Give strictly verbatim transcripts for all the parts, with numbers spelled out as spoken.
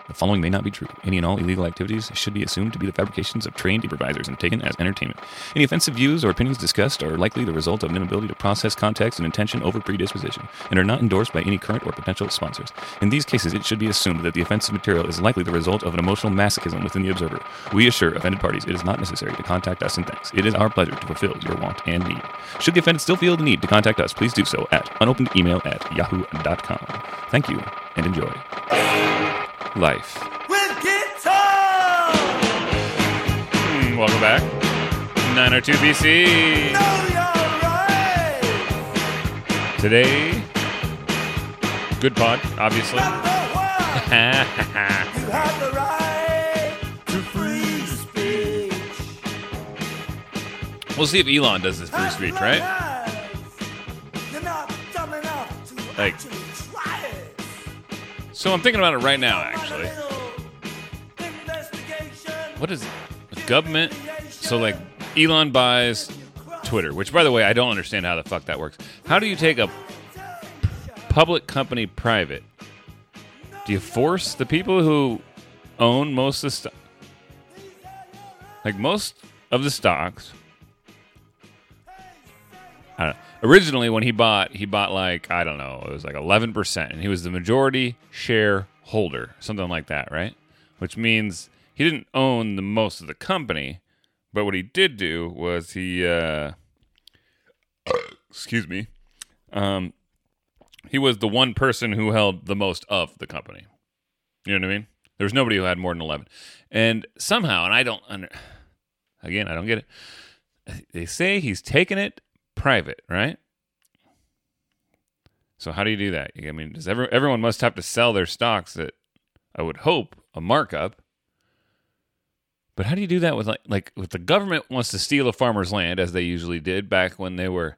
The following may not be true. Any and all illegal activities should be assumed to be the fabrications of trained improvisers and taken as entertainment. Any offensive views or opinions discussed are likely the result of an inability to process context and intention over predisposition, and are not endorsed by any current or potential sponsors. In these cases, it should be assumed that the offensive material is likely the result of an emotional masochism within the observer. We assure offended parties it is not necessary to contact us, and thanks. It is our pleasure to fulfill your want and need. Should the offended still feel the need to contact us, please do so at unopened email at yahoo dot com. Thank you, and enjoy. Life. With guitar! Mm, welcome back. nine oh two B C. No, you're right. Today, good pod, obviously. Number one, you have the right to free speech. We'll see if Elon does this free speech, right? You're not dumb enough to Like- actually try it. So I'm thinking about it right now, actually. What is the government? So, like, Elon buys Twitter, which, by the way, I don't understand how the fuck that works. How do you take a public company private? Do you force the people who own most of the stock? Like, most of the stocks. I don't know. Originally, when he bought, he bought like, I don't know, it was like eleven percent, and he was the majority shareholder, something like that, right? Which means he didn't own the most of the company, but what he did do was he, uh, excuse me, um, he was the one person who held the most of the company. You know what I mean? There was nobody who had more than eleven. And somehow, and I don't, under, again, I don't get it, they say he's taking it private, right? So how do you do that? I mean, does every, everyone must have to sell their stocks at, I would hope, a markup. But how do you do that with like like if the government wants to steal a farmer's land, as they usually did back when they were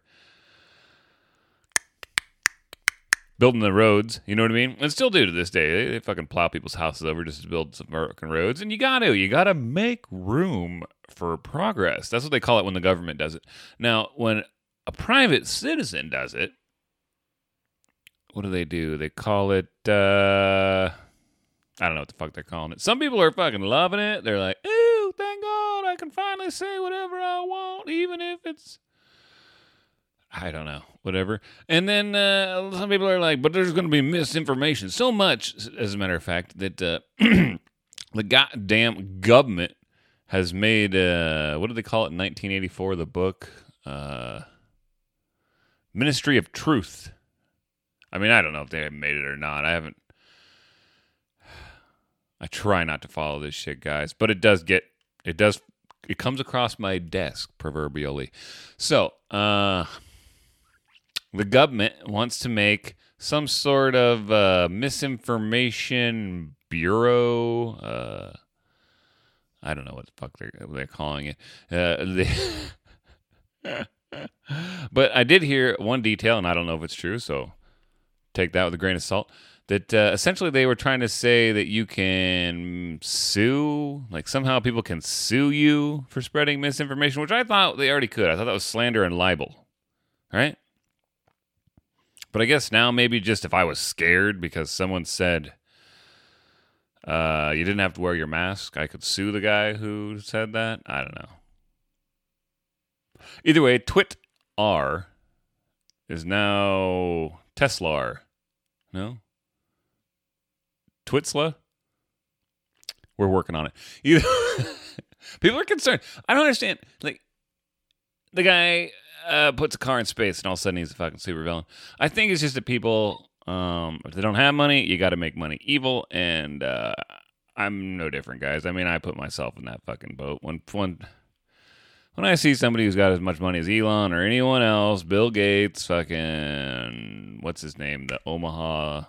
building the roads, you know what I mean? And still do to this day. They, they fucking plow people's houses over just to build some fucking roads. And you got to. You got to make room for progress. That's what they call it when the government does it. Now, when a private citizen does it, what do they do? They call it, uh, I don't know what the fuck they're calling it. Some people are fucking loving it. They're like, ooh, thank God I can finally say whatever I want, even if it's, I don't know, whatever. And then uh, some people are like, but there's going to be misinformation. So much, as a matter of fact, that uh, the goddamn government has made, uh, what did they call it in nineteen eighty-four, the book? Uh, Ministry of Truth. I mean, I don't know if they have made it or not. I haven't. I try not to follow this shit, guys, but it does get, it does, it comes across my desk, proverbially. So, uh, the government wants to make some sort of uh, misinformation bureau. Uh, I don't know what the fuck they're, they're calling it. Uh, they but I did hear one detail, and I don't know if it's true, so take that with a grain of salt, that uh, essentially they were trying to say that you can sue, like somehow people can sue you for spreading misinformation, which I thought they already could. I thought that was slander and libel, right? But I guess now maybe just if I was scared because someone said uh, you didn't have to wear your mask, I could sue the guy who said that. I don't know. Either way, Twit-R is now Tesla. No? Twitzla? We're working on it. Either people are concerned. I don't understand. Like, the guy uh, puts a car in space and all of a sudden he's a fucking supervillain. I think it's just that people, um, if they don't have money, you got to make money evil. And uh, I'm no different, guys. I mean, I put myself in that fucking boat. When, when, when I see somebody who's got as much money as Elon or anyone else, Bill Gates, fucking, what's his name? The Omaha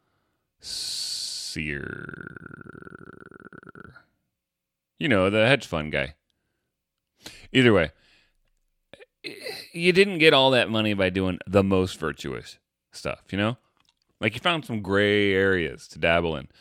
Sear. You know, the hedge fund guy. Either way, you didn't get all that money by doing the most virtuous stuff, you know? Like, you found some gray areas to dabble in.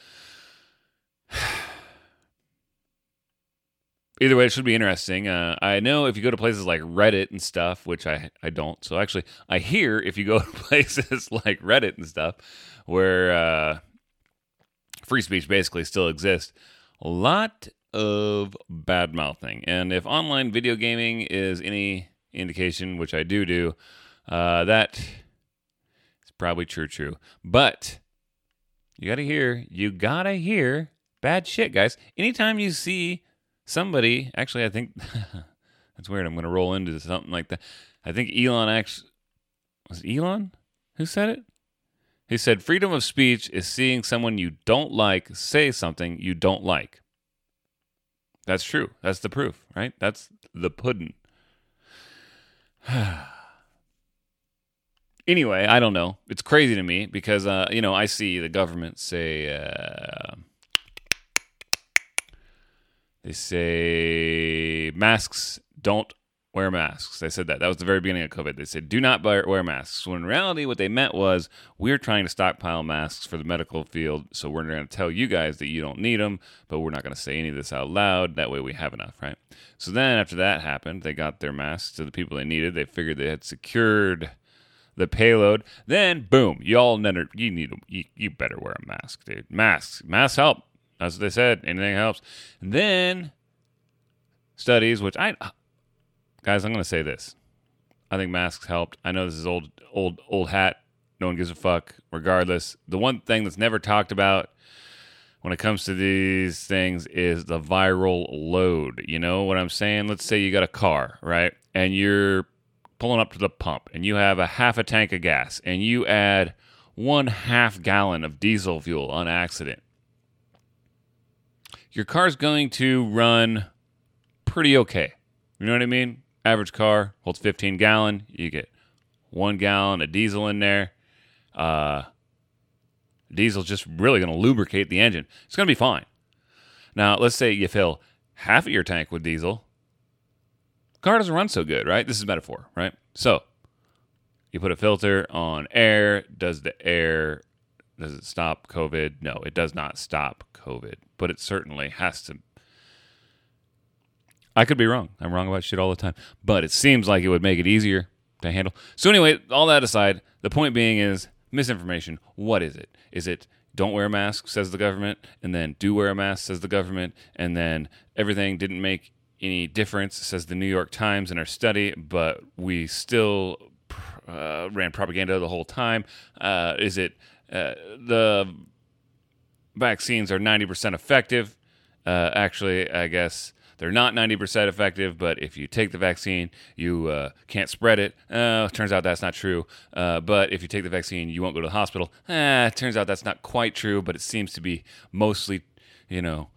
Either way, it should be interesting. Uh, I know if you go to places like Reddit and stuff, which I, I don't. So actually, I hear if you go to places like Reddit and stuff, where uh, free speech basically still exists. A lot of bad mouthing. And if online video gaming is any indication, which I do do, uh, that is probably true, true. But you gotta hear, you gotta hear bad shit, guys. Anytime you see somebody, actually, I think that's weird. I'm gonna roll into something like that. I think Elon actually, was it Elon who said it? He said, freedom of speech is seeing someone you don't like say something you don't like. That's true. That's the proof, right? That's the pudding. Anyway, I don't know. It's crazy to me because, uh, you know, I see the government say, uh, they say masks, don't wear masks. They said that. That was the very beginning of COVID. They said, do not wear masks. When in reality, what they meant was, we're trying to stockpile masks for the medical field, so we're going to tell you guys that you don't need them, but we're not going to say any of this out loud. That way we have enough, right? So then after that happened, they got their masks to the people they needed. They figured they had secured the payload. Then, boom, you all never, you need, you, you better wear a mask, dude. Masks. Masks help. That's what they said. Anything helps. And then studies, which I... Guys, I'm going to say this. I think masks helped. I know this is old, old, old hat. No one gives a fuck. Regardless, the one thing that's never talked about when it comes to these things is the viral load. You know what I'm saying? Let's say you got a car, right? And you're pulling up to the pump, and you have a half a tank of gas, and you add one half gallon of diesel fuel on accident. Your car's going to run pretty okay. You know what I mean? Average car holds fifteen gallon. You get one gallon of diesel in there. Uh, diesel's just really going to lubricate the engine. It's going to be fine. Now, let's say you fill half of your tank with diesel. Car doesn't run so good, right? This is metaphor, right? So, you put a filter on air. Does the air, does it stop COVID? No, it does not stop COVID. But it certainly has to. I could be wrong. I'm wrong about shit all the time. But it seems like it would make it easier to handle. So anyway, all that aside, the point being is misinformation. What is it? Is it don't wear a mask, says the government, and then do wear a mask, says the government, and then everything didn't make any difference, says the New York Times in our study, but we still uh, ran propaganda the whole time? Uh, is it uh, the vaccines are ninety percent effective? Uh, actually, I guess they're not ninety percent effective, but if you take the vaccine, you uh, can't spread it. Uh, turns out that's not true. Uh, but if you take the vaccine, you won't go to the hospital. Eh, turns out that's not quite true, but it seems to be mostly, you know.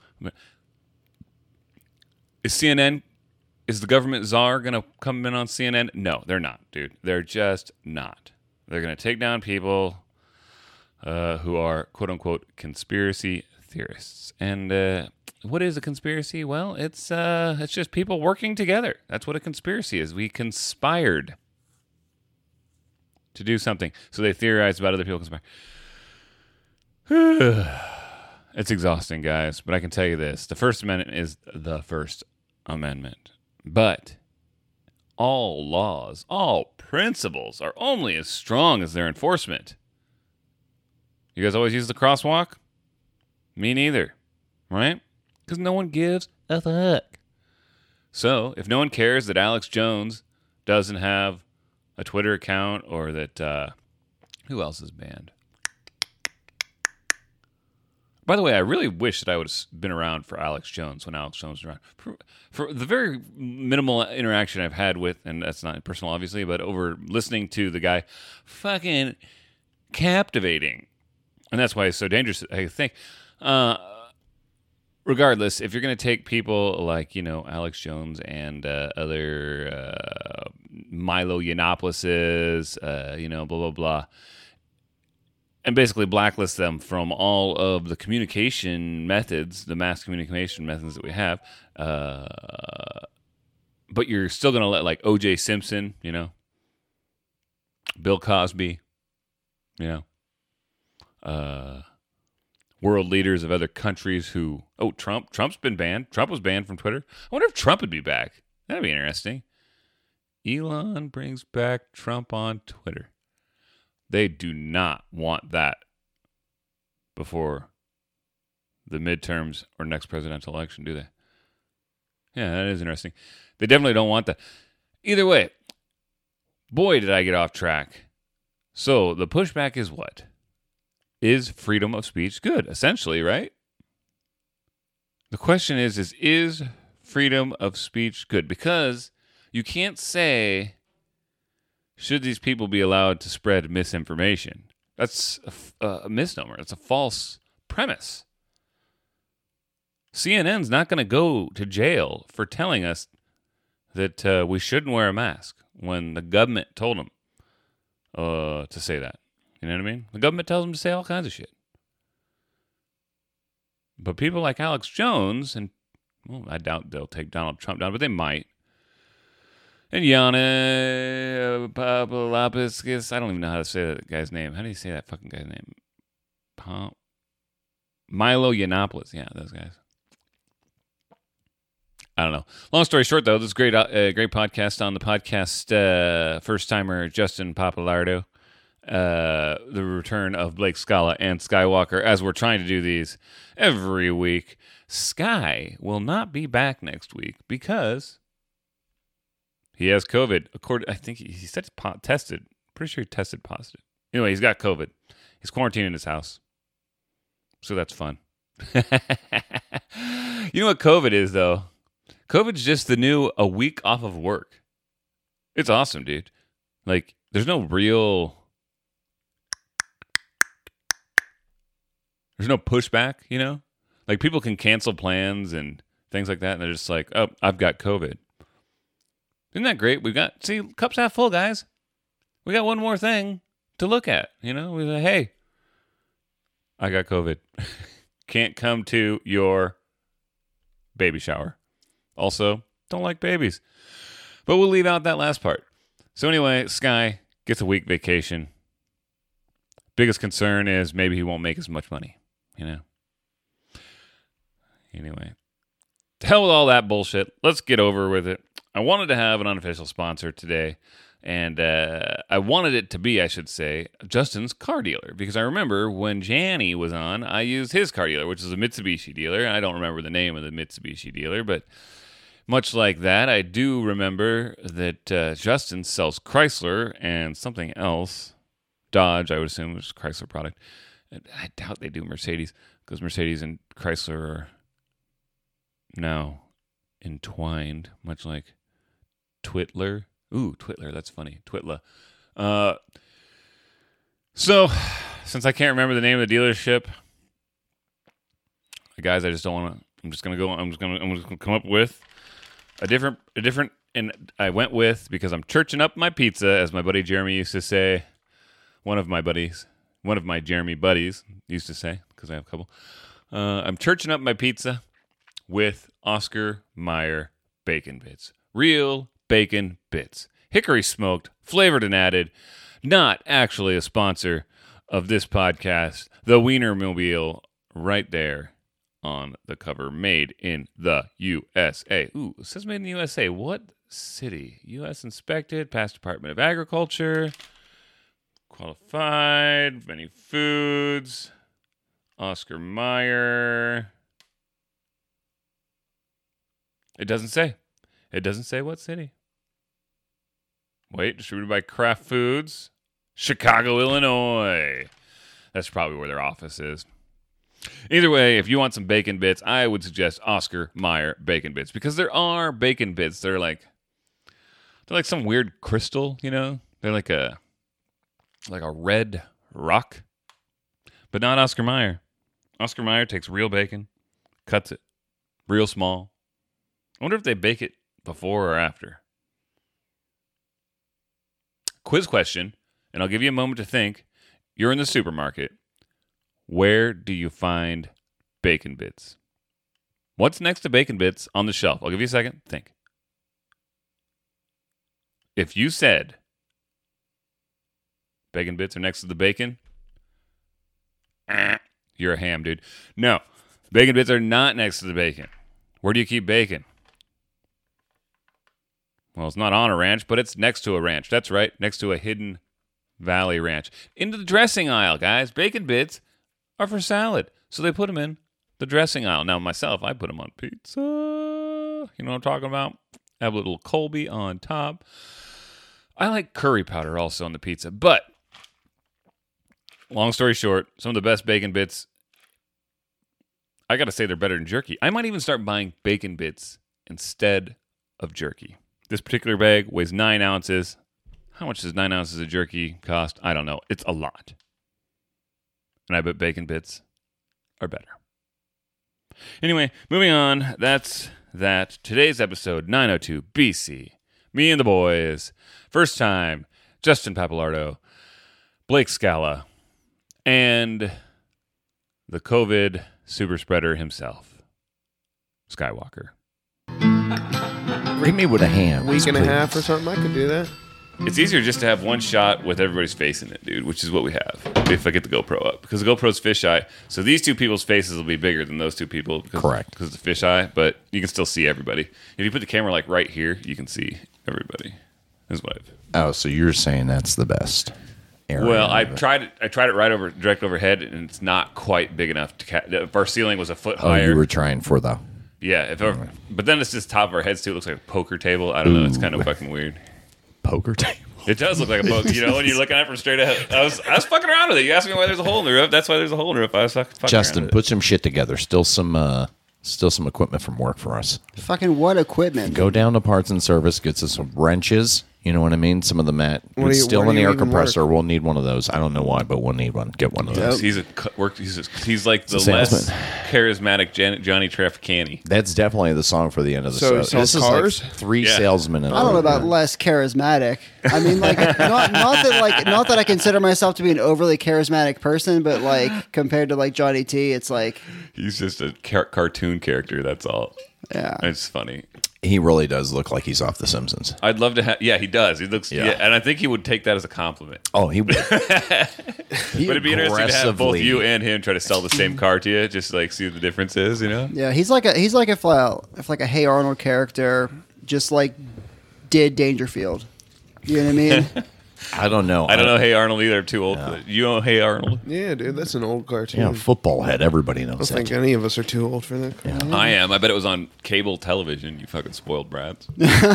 Is C N N, is the government czar going to come in on C N N? No, they're not, dude. They're just not. They're going to take down people uh, who are, quote-unquote, conspiracy theorists. And uh, what is a conspiracy? Well, it's uh, it's just people working together. That's what a conspiracy is. We conspired to do something. So they theorize about other people conspiring. It's exhausting, guys. But I can tell you this. The First Amendment is the First Amendment. But all laws, all principles are only as strong as their enforcement. You guys always use the crosswalk? Me neither. Right? Because no one gives a fuck. So, if no one cares that Alex Jones doesn't have a Twitter account, or that, uh, who else is banned? By the way, I really wish that I would have been around for Alex Jones when Alex Jones was around. For, for the very minimal interaction I've had with, and that's not personal, obviously, but over listening to the guy, fucking captivating. And that's why it's so dangerous, I think. Uh, regardless, if you're going to take people like, you know, Alex Jones and uh, other uh, Milo Yiannopoulos, uh, you know, blah, blah, blah, and basically blacklist them from all of the communication methods, the mass communication methods that we have, uh, but you're still going to let, like, O J Simpson, you know, Bill Cosby, you know, uh, world leaders of other countries who, oh, Trump, Trump's been banned. Trump was banned from Twitter. I wonder if Trump would be back. That'd be interesting. Elon brings back Trump on Twitter. They do not want that before the midterms or next presidential election, do they? Yeah, that is interesting. They definitely don't want that. Either way, boy, did I get off track. So the pushback is what? Is freedom of speech good? Essentially, right? The question is, is, is freedom of speech good? Because you can't say, should these people be allowed to spread misinformation? That's a, a misnomer. It's a false premise. C N N's not going to go to jail for telling us that uh, we shouldn't wear a mask when the government told them uh, to say that. You know what I mean? The government tells them to say all kinds of shit. But people like Alex Jones, and well, I doubt they'll take Donald Trump down, but they might. And Yana Papadopoulos, I don't even know how to say that guy's name. How do you say that fucking guy's name? Pom- Milo Yiannopoulos. Yeah, those guys. I don't know. Long story short, though, this is great, uh, great podcast on the podcast uh, first timer Justin Papalardo. Uh, the return of Blake Scala and Skywalker, as we're trying to do these every week. Sky will not be back next week because he has COVID. According, I think he, he said he's po- tested. Pretty sure he tested positive. Anyway, he's got COVID. He's quarantined in his house, so that's fun. You know what COVID is, though? COVID's just the new a week off of work. It's awesome, dude. Like, there's no real... There's no pushback, you know? Like, people can cancel plans and things like that, and they're just like, oh, I've got COVID. Isn't that great? We've got, see, cup's half full, guys. We got one more thing to look at, you know? We say, hey, I got COVID. Can't come to your baby shower. Also, don't like babies. But we'll leave out that last part. So anyway, Sky gets a week vacation. Biggest concern is maybe he won't make as much money, you know? Anyway, to hell with all that bullshit. Let's get over with it. I wanted to have an unofficial sponsor today, and uh, I wanted it to be, I should say, Justin's car dealer, because I remember when Janny was on, I used his car dealer, which is a Mitsubishi dealer. I don't remember the name of the Mitsubishi dealer, but much like that, I do remember that uh, Justin sells Chrysler and something else. Dodge, I would assume, is a Chrysler product. I doubt they do Mercedes, because Mercedes and Chrysler are now entwined, much like Twitler. Ooh, Twitler, that's funny. Twitla. Uh, so, since I can't remember the name of the dealership, guys, I just don't want to. I'm just gonna go. I'm just gonna. I'm just gonna come up with a different, a different. And I went with, because I'm churching up my pizza, as my buddy Jeremy used to say. One of my buddies, one of my Jeremy buddies used to say, because I have a couple. Uh, I'm churching up my pizza with Oscar Mayer bacon bits. Real bacon bits. Hickory smoked, flavored and added. Not actually a sponsor of this podcast. The Wienermobile right there on the cover. Made in the U S A. Ooh, it says made in the U S A. What city? U S inspected, past Department of Agriculture. Qualified, many foods, Oscar Mayer. It doesn't say. It doesn't say what city. Wait, distributed by Kraft Foods, Chicago, Illinois. That's probably where their office is. Either way, if you want some bacon bits, I would suggest Oscar Mayer bacon bits, because there are bacon bits. They're like, they're like some weird crystal, you know? They're like a like a red rock, but not Oscar Mayer. Oscar Mayer takes real bacon, cuts it real small. I wonder if they bake it before or after. Quiz question, and I'll give you a moment to think. You're in the supermarket. Where do you find bacon bits? What's next to bacon bits on the shelf? I'll give you a second. Think. If you said bacon bits are next to the bacon, you're a ham, dude. No, bacon bits are not next to the bacon. Where do you keep bacon? Well, it's not on a ranch, but it's next to a ranch. That's right, next to a Hidden Valley ranch. Into the dressing aisle, guys. Bacon bits are for salad, so they put them in the dressing aisle. Now, myself, I put them on pizza. You know what I'm talking about? Have a little Colby on top. I like curry powder also on the pizza. But, long story short, some of the best bacon bits, I got to say they're better than jerky. I might even start buying bacon bits instead of jerky. This particular bag weighs nine ounces. How much does nine ounces of jerky cost? I don't know. It's a lot. And I bet bacon bits are better. Anyway, moving on. That's that. Today's episode, nine oh two B C. Me and the boys. First time, Justin Papalardo, Blake Scala, and the COVID super spreader himself, Skywalker. Rate me with a hand. Week and a please. half or something. I could do that. It's easier just to have one shot with everybody's face in it, dude, which is what we have if I get the GoPro up. Because the GoPro's fisheye, so these two people's faces will be bigger than those two people. Because, Correct. Because it's fisheye, but you can still see everybody. If you put the camera like right here, you can see everybody. Is what I've... Oh, so you're saying that's the best area? Well, I of it. tried it. I tried it right over, direct overhead, and it's not quite big enough to. Ca- if our ceiling was a foot Oh, higher, you were trying for the yeah. If our, but then it's just top of our heads too. It looks like a poker table. I don't know. It's kind of fucking weird. poker table. It does look like a poker. You know, when you're looking at it from straight ahead. I was, I was fucking around with it. You asked me why there's a hole in the roof. That's why there's a hole in the roof. I was fucking, fucking Justin, around with put some shit together. Still some, uh, still some equipment from work for us. Fucking what equipment? Go down to parts and service. Get us some wrenches. You know what I mean? Some of the mat. What do It's you- still where an do you air even compressor. work? We'll need one of those. I don't know why, but we'll need one. Get one of it. those. He's a cu- work. He's a, he's like the He's a less salesman. charismatic Jan- Johnny Trafficani. That's definitely the song for the end of the So show. he sells This is cars? like three Yeah. salesmen. In I don't know about less charismatic. I mean, like, not not that like not that I consider myself to be an overly charismatic person, but like compared to like Johnny T, it's like, He's just a car- cartoon character. That's all. yeah. It's funny. He really does look like he's off The Simpsons. I'd love to have. Yeah, he does. He looks. Yeah. Yeah. and I think he would take that as a compliment. Oh, he would. But it'd be interesting to have both you and him try to sell the same car to you, just like see what the difference is. You know? Yeah, he's like a he's like if uh, if like a Hey Arnold character just like did Dangerfield. You know what I mean? I don't know. I don't know. Hey Arnold either. I'm too old for it. You know Hey Arnold? Yeah, dude, that's an old cartoon. Yeah, football head. Everybody I knows don't that. think any of us are too old for that. Yeah. I am. I bet it was on cable television. You fucking spoiled brats.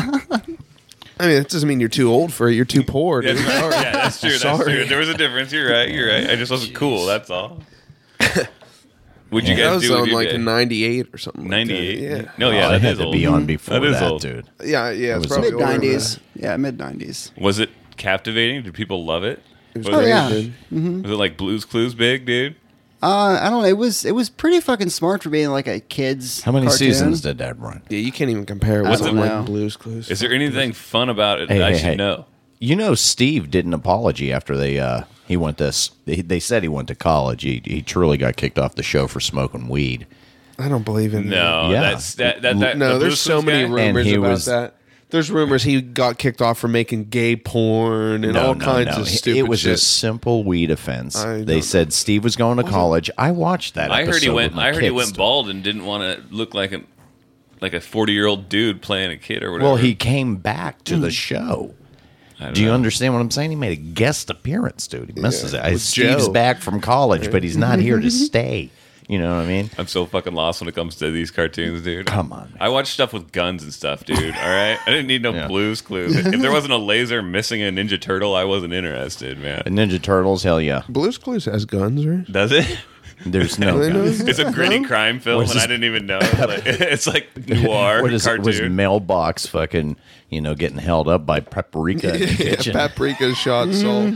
I mean, that doesn't mean you're too old for it. You're too poor, dude. That's right. Yeah, that's true. That's Sorry. true. There was a difference. You're right. You're right. I just wasn't cool. That's all. What'd you That guys was do? with on your like day? ninety-eight or something. like that. ninety-eight. Yeah. No, yeah, Oh, that it had is to old. be on before That is that, old. dude. Yeah, yeah. It's was probably Mid older than nineties. that. Yeah, mid nineties. Was it captivating? Did people love it? It was Was, Oh great, yeah. dude. was it like Blue's Clues big, dude? Uh, I don't know. It was it was pretty fucking smart for being like a kid's. How many cartoon. seasons did that run? Yeah, you can't even compare it I with don't something know. like Blue's Clues. Is there anything fun about it Hey, that I hey, should hey. know? You know, Steve did an apology after they uh, he went to. s- They, they said he went to college. He he truly got kicked off the show for smoking weed. I don't believe in that. No, Yeah. that's that. that, that No, the there's Blue's so Clues many guy? And rumors he about was- that. There's rumors he got kicked off for making gay porn and No, all no, kinds no. of It- stupid It was shit. a simple weed offense. I They don't said Steve was going to college. I watched that. I heard he episode went. with my I heard he kids. went bald and didn't want to look like a like a forty year old dude playing a kid or whatever. Well, he came back to the show. I don't Do you know. understand what I'm saying? He made a guest appearance, dude. He misses Yeah, it. with Steve's Joe. back from college, but he's not here to stay. You know what I mean? I'm so fucking lost when it comes to these cartoons, dude. Come on, man. I watch stuff with guns and stuff, dude. All right, I didn't need no Yeah. Blue's Clues. If there wasn't a laser missing a Ninja Turtle, I wasn't interested, man. The Ninja Turtles, hell yeah. Blue's Clues has guns, right? Does it? There's no Really guns. knows? It's a gritty crime film, What is and I this? didn't even know. Like, it's like noir What is it? Was cartoon. Mailbox fucking, you know, getting held up by Paprika in the Yeah, kitchen? paprika shot salt.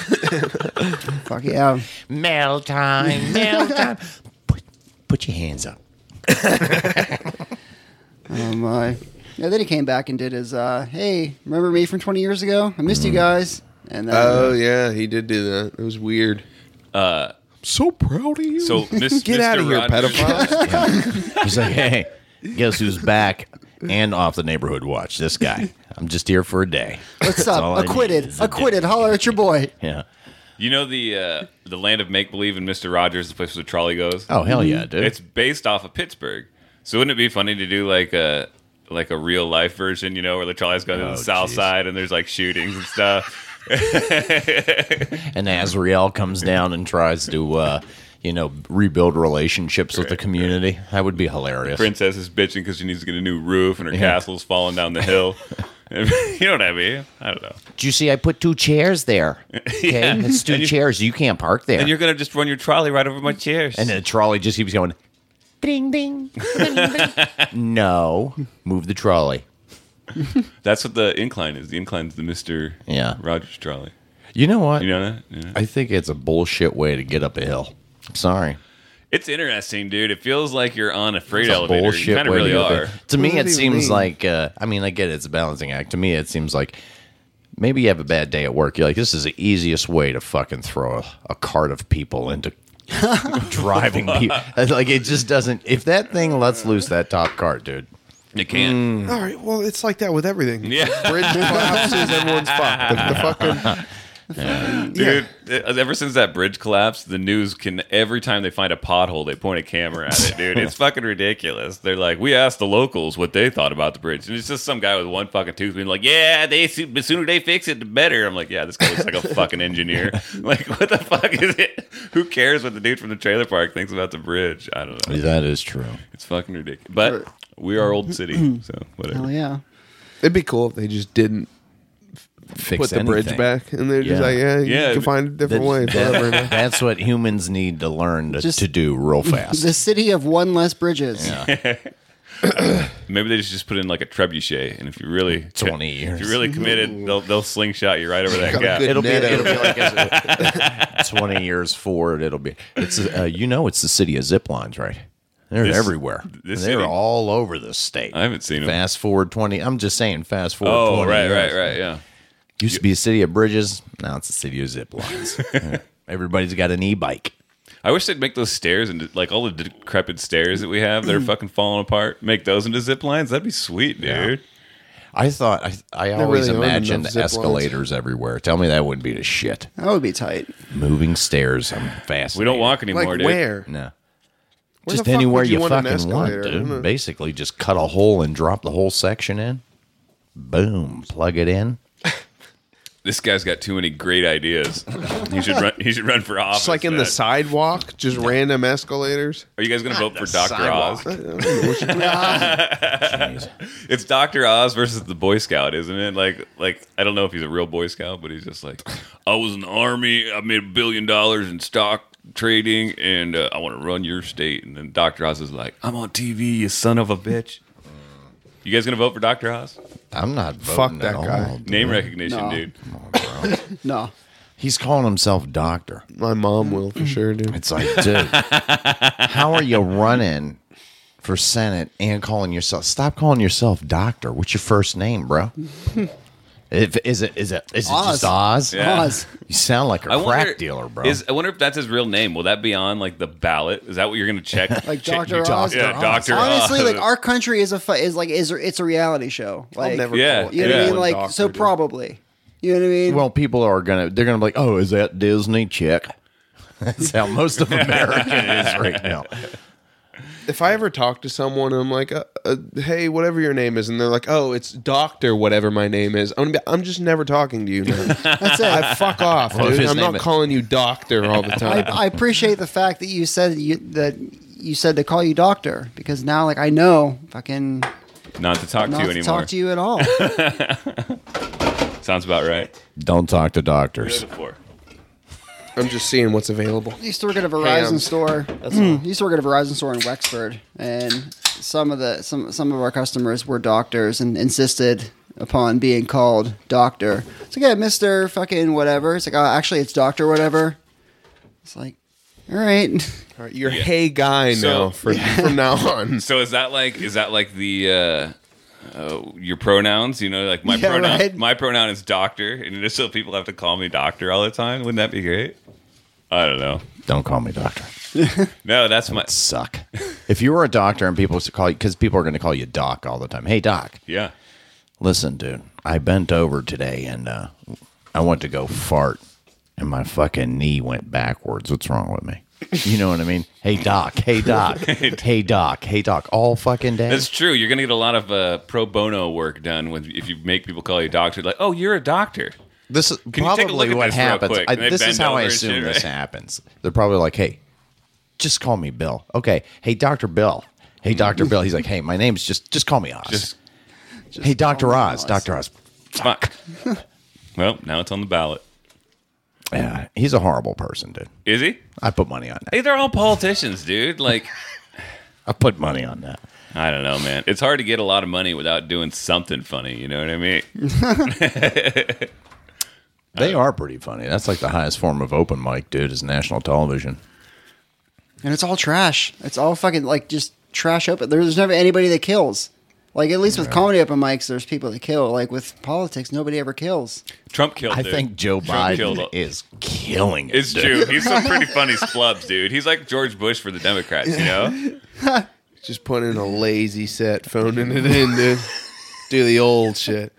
Fuck yeah. Mail time, mail time. Put, put your hands up. Oh my. Yeah, then he came back and did his. uh Hey, remember me from twenty years ago? I missed you guys. And then, Oh yeah, he did do that. It was weird. Uh, So proud of you. so, Miss, Get Mister out of here, Rogers- pedophile. He's like, hey, guess who's back and off the neighborhood watch? This guy. I'm just here for a day. what's That's all I up? need Acquitted. is a day. Acquitted. Holler at your boy. Yeah. You know the uh, the land of make believe in Mister Rogers, the place where the trolley goes. Oh, hell yeah, dude. It's based off of Pittsburgh. So wouldn't it be funny to do like a like a real life version? You know, where the trolley's going to Oh, the south jeez. side and there's like shootings and stuff. And Azrael comes down and tries to, uh, you know, rebuild relationships with the community. That would be hilarious. Princess is bitching because she needs to get a new roof and her Yeah. castle's falling down the hill. You know what I mean? I don't know. Did you see I put two chairs there? Okay, Yeah. it's two And you- chairs. You can't park there. And you're gonna just run your trolley right over my chairs. And the trolley just keeps going, ding, ding, ding, ding. No, move the trolley. That's what the incline is. The incline's the Mister Yeah. Rogers trolley. You know what? You know that? Yeah. I think it's a bullshit way to get up a hill. Sorry. It's interesting, dude. It feels like you're on a freight It's a elevator. bullshit You kind of way to really get up a- are. To me, What it does it seems mean? like, uh, I mean, I get it, it's a balancing act. To me, it seems like maybe you have a bad day at work. You're like, this is the easiest way to fucking throw a, a cart of people into driving people. Like, it just doesn't, if that thing lets loose that top cart, dude. You can't. All right, well, it's like that with everything. Yeah. Bridge collapses, everyone's fucked. The, the fucking Dude, uh, ever since that bridge collapsed, the news can, every time they find a pothole, they point a camera at it, dude. It's fucking ridiculous. They're like, we asked the locals what they thought about the bridge. And it's just some guy with one fucking tooth being like, yeah, they the sooner they fix it, the better. I'm like, yeah, this guy looks like a fucking engineer. Like, what the fuck is it? Who cares what the dude from the trailer park thinks about the bridge? I don't know. That is true. It's fucking ridiculous. But we are old city, so whatever. Hell yeah. it'd be cool if they just didn't Fix put the bridge anything. back, and they're just Yeah. like, yeah, you Yeah, can find a different That- way. that- Forever. that's what humans need to learn to, Just- to do real fast. The city of one less bridges. Maybe they just just put in like a trebuchet, and if you really twenty if years. you're really committed, they'll they'll slingshot you right over that Got a gap. good It'll be, net it'll be out. like a, twenty years forward. It'll be. It's uh, you know it's the city of zip lines, right? They're This- everywhere. this They're city? all over the state. I haven't seen them. Fast forward twenty. I'm just saying. Fast forward. Oh, twenty right, years. right, right. Yeah. Used to be a city of bridges. Now it's a city of zip lines. Everybody's got an e-bike. I wish they'd make those stairs into like all the decrepit stairs that we have that are fucking falling apart. Make those into zip lines. That'd be sweet, dude. I thought I, I always really aren't imagined enough zip lines. escalators everywhere. Tell me that wouldn't be the shit. That would be tight. Moving stairs. I'm fascinated. We don't walk anymore, Like dude. where? No. Where Just the fuck anywhere would you, you want an fucking want, escalator? I don't know. dude. Basically, just cut a hole and drop the whole section in. Boom. Plug it in. This guy's got too many great ideas. He should run. He should run for office. Just like in the man. sidewalk, just random escalators. Are you guys gonna vote for Doctor sidewalk. Oz? It's Doctor Oz versus the Boy Scout, isn't it? Like, like I don't know if he's a real Boy Scout, but he's just like, I was in the army. I made a billion dollars in stock trading, and uh, I want to run your state. And then Doctor Oz is like, I'm on T V, you son of a bitch. You guys gonna vote for Doctor Oz? I'm not Fuck voting that at guy. all, dude. Name recognition, No. dude. No. He's calling himself doctor. My mom will for sure, dude. It's like, dude, how are you running for Senate and calling yourself? Stop calling yourself doctor. What's your first name, bro? If, is it is it is it Oz. just Oz? Yeah. Oz. You sound like a I crack wonder, dealer, bro. Is I wonder if that's his real name. Will that be on like the ballot? Is that what you're gonna check? Like Check- Doctor you- Oz? Yeah, Doctor Honestly, Oz. like our country is a fu- is like is it's a reality show. Like, I'll never Yeah, call it you know what I yeah. mean? Like doctor, so dude. probably. You know what I mean? Well, people are gonna they're gonna be like, oh, is that Disney? Check. That's how most of America is right now. If I ever talk to someone and I'm like, uh, uh, hey, whatever your name is, and they're like, oh, it's Doctor whatever my name is, I'm, gonna be, I'm just never talking to you now. That's it. I fuck off, Well, if dude. his I'm name not is- calling you Doctor all the I, time. I appreciate the fact that you said that you, that you said to call you doctor because now like I know fucking Not to talk not to you to anymore. talk to you at all. Sounds about right. Don't talk to doctors. Before. I'm just seeing what's available. I used to work at a Verizon Hams. store. I used to work at a Verizon store in Wexford, and some of the some some of our customers were doctors and insisted upon being called doctor. It's like, yeah, Mister fucking whatever. It's like, oh, actually, it's Doctor whatever. It's like, all right. All right, you're hey guy So- now for, from now on. So is that like is that like the uh, uh, your pronouns? You know, like my Yeah, pronoun. right. My pronoun is doctor, and just so people have to call me doctor all the time. Wouldn't that be great? I don't know. Don't call me doctor. No, that's my Suck. If you were a doctor and people used to call you, because people are going to call you doc all the time. Hey, doc. yeah. Listen, dude, I bent over today and uh, I went to go fart and my fucking knee went backwards. What's wrong with me? You know what I mean? Hey, doc. Hey, doc. Hey, doc. Hey, doc. All fucking day. That's true. You're gonna get a lot of uh, pro bono work done when if you make people call you doctor. Like, oh, you're a doctor. This is Can you take a probably look at what this real happens. quick? I, And they this is bend how I over and assume shit, this right? happens. They're probably like, hey, just call me Bill. Okay. Hey, Doctor Bill. Hey, Doctor Bill. He's like, hey, my name's just just call me Oz. Just, hey, Doctor call me Oz. Oz. Doctor Oz. fuck. Well, now it's on the ballot. Yeah, he's a horrible person, dude. Is he? I put money on that. Hey, they're all politicians, dude. Like, I put money on that. I don't know, man. It's hard to get a lot of money without doing something funny. You know what I mean? They are pretty funny. That's like the highest form of open mic, dude, is national television. And it's all trash. It's all fucking like just trash open. There's never anybody that kills. Like at least with comedy open mics, there's people that kill. Like with politics, nobody ever kills. Trump killed. I dude. think Joe Trump Biden killed. is killing it. It's dude. true. He's some pretty funny splubs, dude. He's like George Bush for the Democrats, you know? Just put in a lazy set, phoning it in, dude. Do the old shit.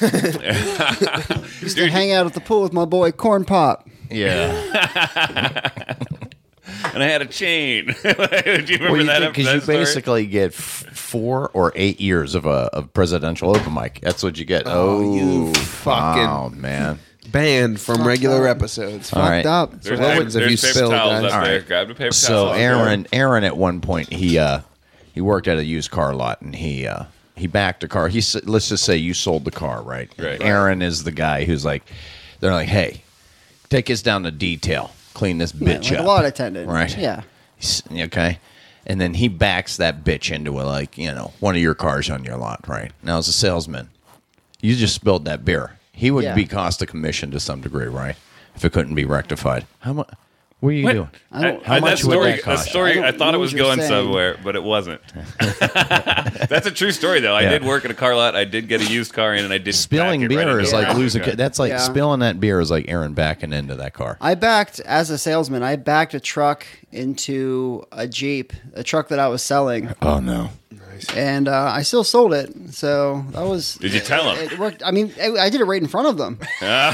Used to hang out at the pool with my boy Corn Pop. Yeah. And I had a chain. Do you remember Well, you that? Because that you story? basically get f- four or eight years of a of presidential open mic. That's what you get. Oh, Oh, you fucking- wow, man. Banned from Fucked regular up. episodes. All right. Fucked up. There's, What paper, happens if there's you paper spill, towels guys? up All there. right. Grab the paper So towels. Aaron, Aaron, at one point he uh, he worked at a used car lot and he uh, he backed a car. He s- let's just say you sold the car, right? Right. Aaron is the guy who's like, they're like, hey, take us down to detail, clean this Yeah, bitch like up, a lot attendant. right? Yeah. He's- Okay. And then he backs that bitch into a, like, you know, one of your cars on your lot, right? Now, as a salesman, you just spilled that beer. He would Yeah. be cost of commission to some degree, right? If it couldn't be rectified. How much? What are you What? doing? I don't- How that much would story, that cost? that story, I don't I, thought know it was what you're going saying. somewhere, but it wasn't. That's a true story, though. I Yeah. did work at a car lot. I did get a used car in, and I did Spilling back it right beer into is a like car. losing. Okay. That's like Yeah. spilling that beer is like Aaron backing into that car. I backed, as a salesman, I backed a truck into a Jeep, a truck that I was selling, Oh no! and uh, I still sold it. So that was. Did you tell him? It worked. I mean, I I did it right in front of them.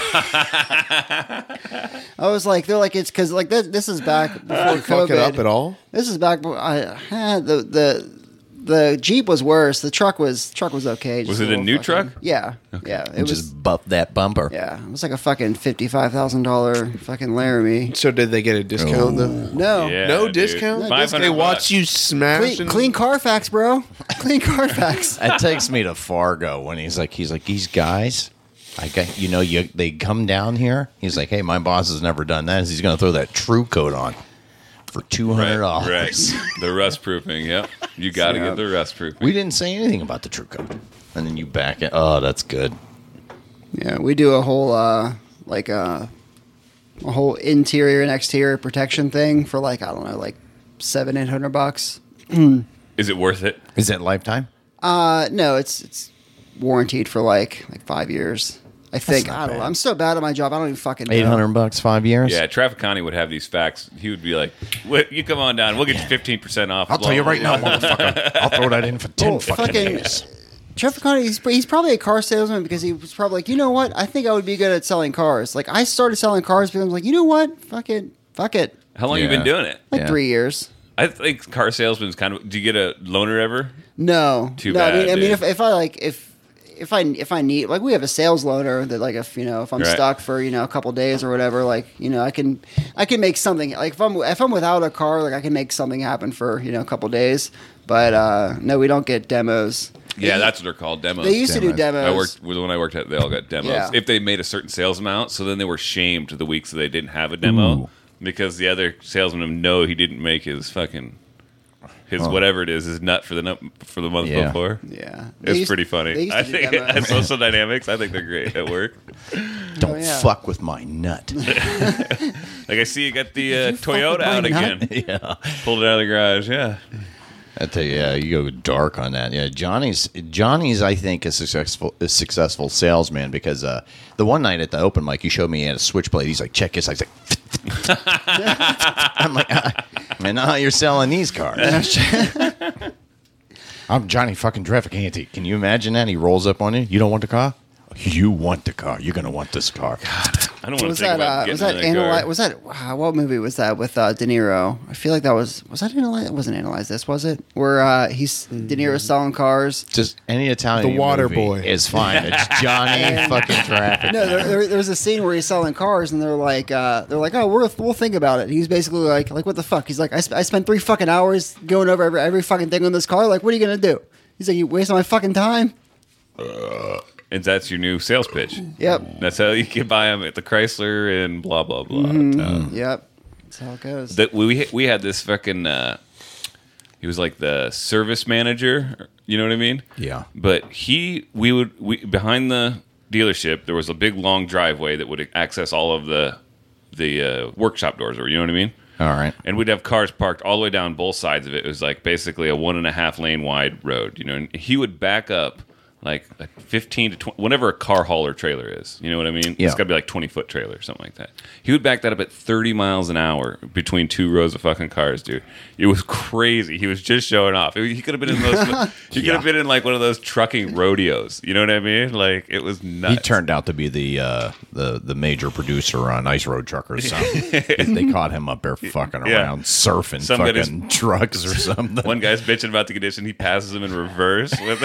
I was like, they're like, it's because like this, this is back before You fuck COVID. it up at all? This is back. before- I, eh, the the the Jeep was worse. The truck was truck was okay. Was just it a little new fucking- truck? Yeah, yeah. It And was. just buff that bumper. Yeah, it was like a fucking fifty-five thousand dollar fucking Laramie. So did they get a discount though? No, Yeah, No dude. discount? No five hundred They watch bucks. you smash clean, and- clean Carfax, bro. Clean Carfax. That takes me to Fargo when he's like, he's like, these guys, I got, you know, you they come down here. He's like, hey, my boss has never done that. He's going to throw that True Coat on for two hundred Right, dollars. right. The rust proofing. Yep. You got to get the rust proofing. We didn't say anything about the True Coat, and then you back it. Oh, that's good. Yeah, we do a whole uh like uh, a whole interior and exterior protection thing for like I don't know, like seven eight hundred bucks. Is it worth it? Is that lifetime? Uh, no, it's it's warranted for like like five years. I think not I don't bad. know. I'm so bad at my job. I don't even fucking know. Eight hundred bucks, five years. Yeah, Traficani would have these facts. He would be like, "What? You come on down. We'll get you fifteen percent off." I'll tell you right now, motherfucker. I'll throw that in for ten Well, fucking, fucking- years. Trevor Connie, he's, he's probably a car salesman because he was probably like, you know what? I think I would be good at selling cars. Like I started selling cars because I was like, you know what? Fuck it, fuck it. How long you Yeah. been doing it? Like Yeah. three years. I think car salesman's kind of. Do you get a loaner ever? No, Too no. I mean, bad, I mean, dude. if, if I like, if if I if I need, like, we have a sales loaner that, like, if you know, if I'm Right. stuck for you know a couple days or whatever, like, you know, I can I can make something. Like, if I'm if I'm without a car, like, I can make something happen for you know a couple days. But uh no, we don't get demos. Yeah, They- that's what they're called, demos. They used to do Demos. demos. I worked when I worked at. They all got demos. Yeah. If they made a certain sales amount, so then they were shamed the weeks that they didn't have a demo Ooh. because the other salesman know he didn't make his fucking his Oh. whatever it is his nut for the nut for the month Yeah. before. Yeah, They It's used- pretty they funny. used I to do think demos. at Social Dynamics, I think they're great at work. Don't Oh, yeah. fuck with my nut. Like I see you got the uh, you fuck with Toyota my out nut? again. yeah. Pulled it out of the garage. Yeah. I tell you, yeah, you go dark on that. Yeah, Johnny's Johnny's I think a successful a successful salesman because uh, the one night at the open mic, he showed me he had a switchblade. He's like, check this. I was like, I'm like, ah, man, know how you're selling these cars. I'm Johnny fucking Traficante. Can you imagine that? He rolls up on you. You don't want the car? You want the car. You're gonna want this car. I I don't want Was to think that about uh, was getting that in that analyze? car. Was that wow, what movie was that with uh, De Niro? I feel like that was was that analyze? It wasn't analyze this, was it? Where uh, he's De Niro selling cars. Just any Italian The Water movie Boy. is fine. It's Johnny And- fucking traffic. No, there, there, there was a scene where he's selling cars, and they're like, uh, they're like, oh, we're, we'll think about it. He's basically like, like what the fuck? He's like, I, sp- I spent three fucking hours going over every, every fucking thing on this car. Like, what are you gonna do? He's like, you wasting my fucking time. And that's your new sales pitch. Yep, That's how you can buy them at the Chrysler and blah blah blah. Mm-hmm. Uh, yep. That's how it goes. that we we had this fucking. Uh, he was like the service manager. You know what I mean? Yeah. But he, we would we behind the dealership there was a big long driveway that would access all of the the uh, workshop doors. Or you know what I mean? All right. And we'd have cars parked all the way down both sides of it. It was like basically a one and a half lane wide road, you know. And he would back up like, like fifteen to twenty, whatever a car hauler trailer is. You know what I mean? Yeah. It's got to be like twenty foot trailer or something like that. He would back that up at thirty miles an hour between two rows of fucking cars, dude. It was crazy. He was just showing off. He could have been in those. He could have been in like one of those trucking rodeos. You know what I mean? Like it was nuts. He turned out to be the uh, the the major producer on Ice Road Truckers. So they caught him up there fucking Yeah. around surfing Some guy fucking trucks or something. One guy's bitching about the condition. He passes him in reverse. With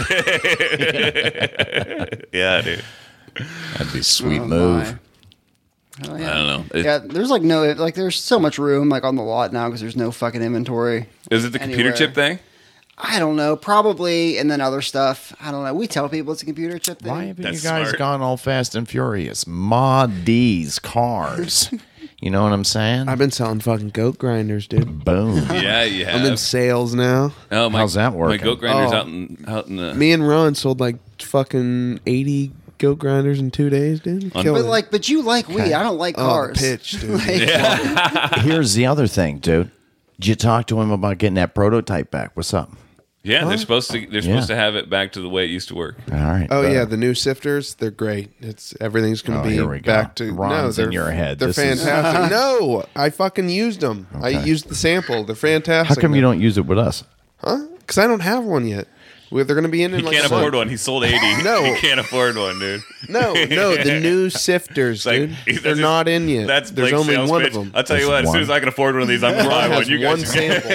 yeah, dude. That'd be a sweet Oh, move. my. Oh, yeah. I don't know. It- Yeah, there's like no like there's so much room like on the lot now because there's no fucking inventory. Is it the computer Anywhere. chip thing? I don't know, probably, and then other stuff. I don't know. We tell people it's a computer chip thing. Why haven't That's you guys smart. gone all fast and furious? Mod these cars. You know what I'm saying? I've been selling fucking goat grinders, dude. Boom. Yeah, you have. I'm in sales now. oh, my, How's that My working? goat grinder's Oh. out in out in the. Me and Ron sold like fucking eighty goat grinders in two days, dude. Un- Killed But it. like, but you like weed. I don't like Oh, cars. pitch, dude. Like, Here's the other thing, dude. Did you talk to him about getting that prototype back? What's up? Yeah, they're supposed to. They're Yeah. supposed to have it back to the way it used to work. All right. Oh better. yeah, the new sifters, they're great. It's everything's going Oh, to here we be go. back to Ron's no, in they're your head. They're This is- fantastic. No, I fucking used them. I Okay. used the sample. They're fantastic. How come you don't use it with us? Huh? Because I don't have one yet. Well, they're going to be in in He like can't a month. afford one. He sold eighty. No. he can't afford one, dude. No, no, the new sifters, Like, dude. that's They're just- not in yet. That's There's Blake's only sales one pitch. of them. I'll tell you There's what. As soon one. as I can afford one of these, I'm gonna buy Ron one. has You guys one sample.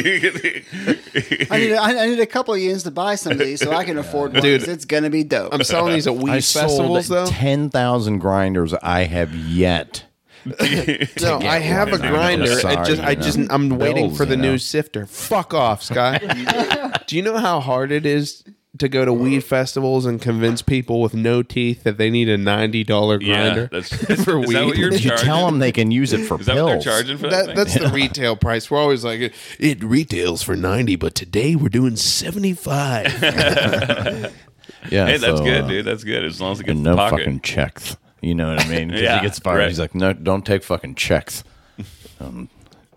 I need, a, I need a couple of yens to buy some of these so I can afford one. Dude, 'cause it's gonna be dope. I'm selling these at weed I festivals, sold though. ten thousand grinders. I have yet. No, get I have one. a grinder. I'm I just, sorry, I you just, know. I'm waiting Bills, for the you new know. sifter. Fuck off, Sky. Do you know how hard it is to go to weed festivals and convince people with no teeth that they need a ninety dollar Yeah, grinder that's for is that weed? what you're Did you charging? tell them they can use it for Is that what they're pills? charging for that? That, that's the retail price. We're always like, it retails for ninety, but today we're doing seventy-five. Yeah, Hey, that's so, good, uh, dude. That's good. As long as it gets And in the no pocket. fucking checks. You know what I mean? 'Cause Yeah, he gets fired. right. He's like, no, don't take fucking checks. Um,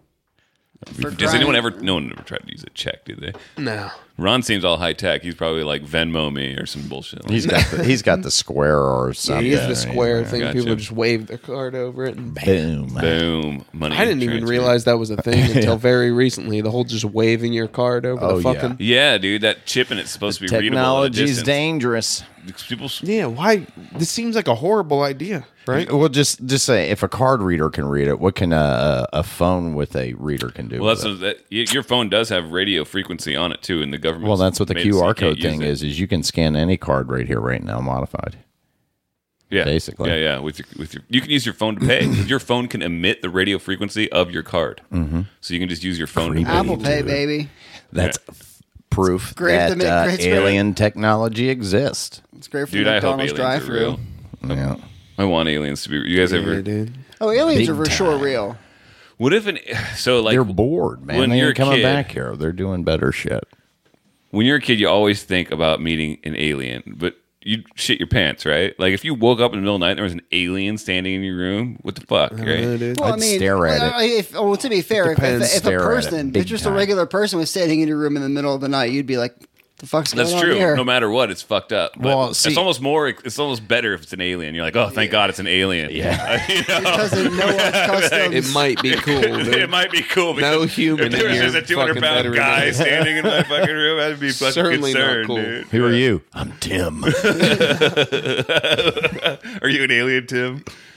For Does anyone grind- ever? No one ever tried to use a check, do they? no. Ron seems all high tech. He's probably like Venmo me or some bullshit. Like he's that. got the, he's got the square or Yeah, something. he is the right? square thing. Gotcha. People just wave their card over it and bam. Boom. Boom, money. I didn't even transfer. realize that was a thing until very recently. The whole just waving your card over Oh, the yeah. fucking. Yeah, dude, that chip and it's supposed to be readable. at a Technology's distance. dangerous. People, Yeah, why? This seems like a horrible idea, right? Well, just just say if a card reader can read it, what can a, a phone with a reader can do? well, with that's it? what that, y- your phone does have radio frequency on it too, and the government. Well, that's what the made it so Q you R can't code use thing it. is. Is you can scan any card right here, right now, modified. Yeah, basically. Yeah, yeah. With your, with your, you can use your phone to pay. your phone can emit the radio frequency of your card, mm-hmm. so you can just use your phone. Creepy. to pay. Apple Pay, baby. That's f- proof Great that to make- uh, great spirit. alien technology exists. It's great for Dude, I hope McDonald's aliens are real. drive-through. Yeah. I want aliens to be. You guys ever? Yeah, dude. Oh, aliens Big are for sure time. real. What if an so like They're bored, man. when They you're ain't a coming kid- back here. They're doing better shit. when you're a kid, you always think about meeting an alien, but you shit your pants, right? Like if you woke up in the middle of the night and there was an alien standing in your room, what the fuck, I don't right? know, dude. Well, I I'd mean, stare at well, If, well, to be fair, if, Depends. if, if a Stare at it person, big if just time. a regular person was standing in your room in the middle of the night, you'd be like, "The fuck's going That's on true. here?" No matter what, it's fucked up. But Well, see- it's almost more. It's almost better if it's an alien. You're like, oh, thank God it's an alien. Yeah. You know? Because they know what customs. It might be cool. Dude. it might be cool. No because human If there in was your just a two hundred fucking pound bedroom. guy standing in my fucking room, I'd be fucking Certainly not concerned, cool. dude. Who are you? I'm Tim. Are you an alien, Tim?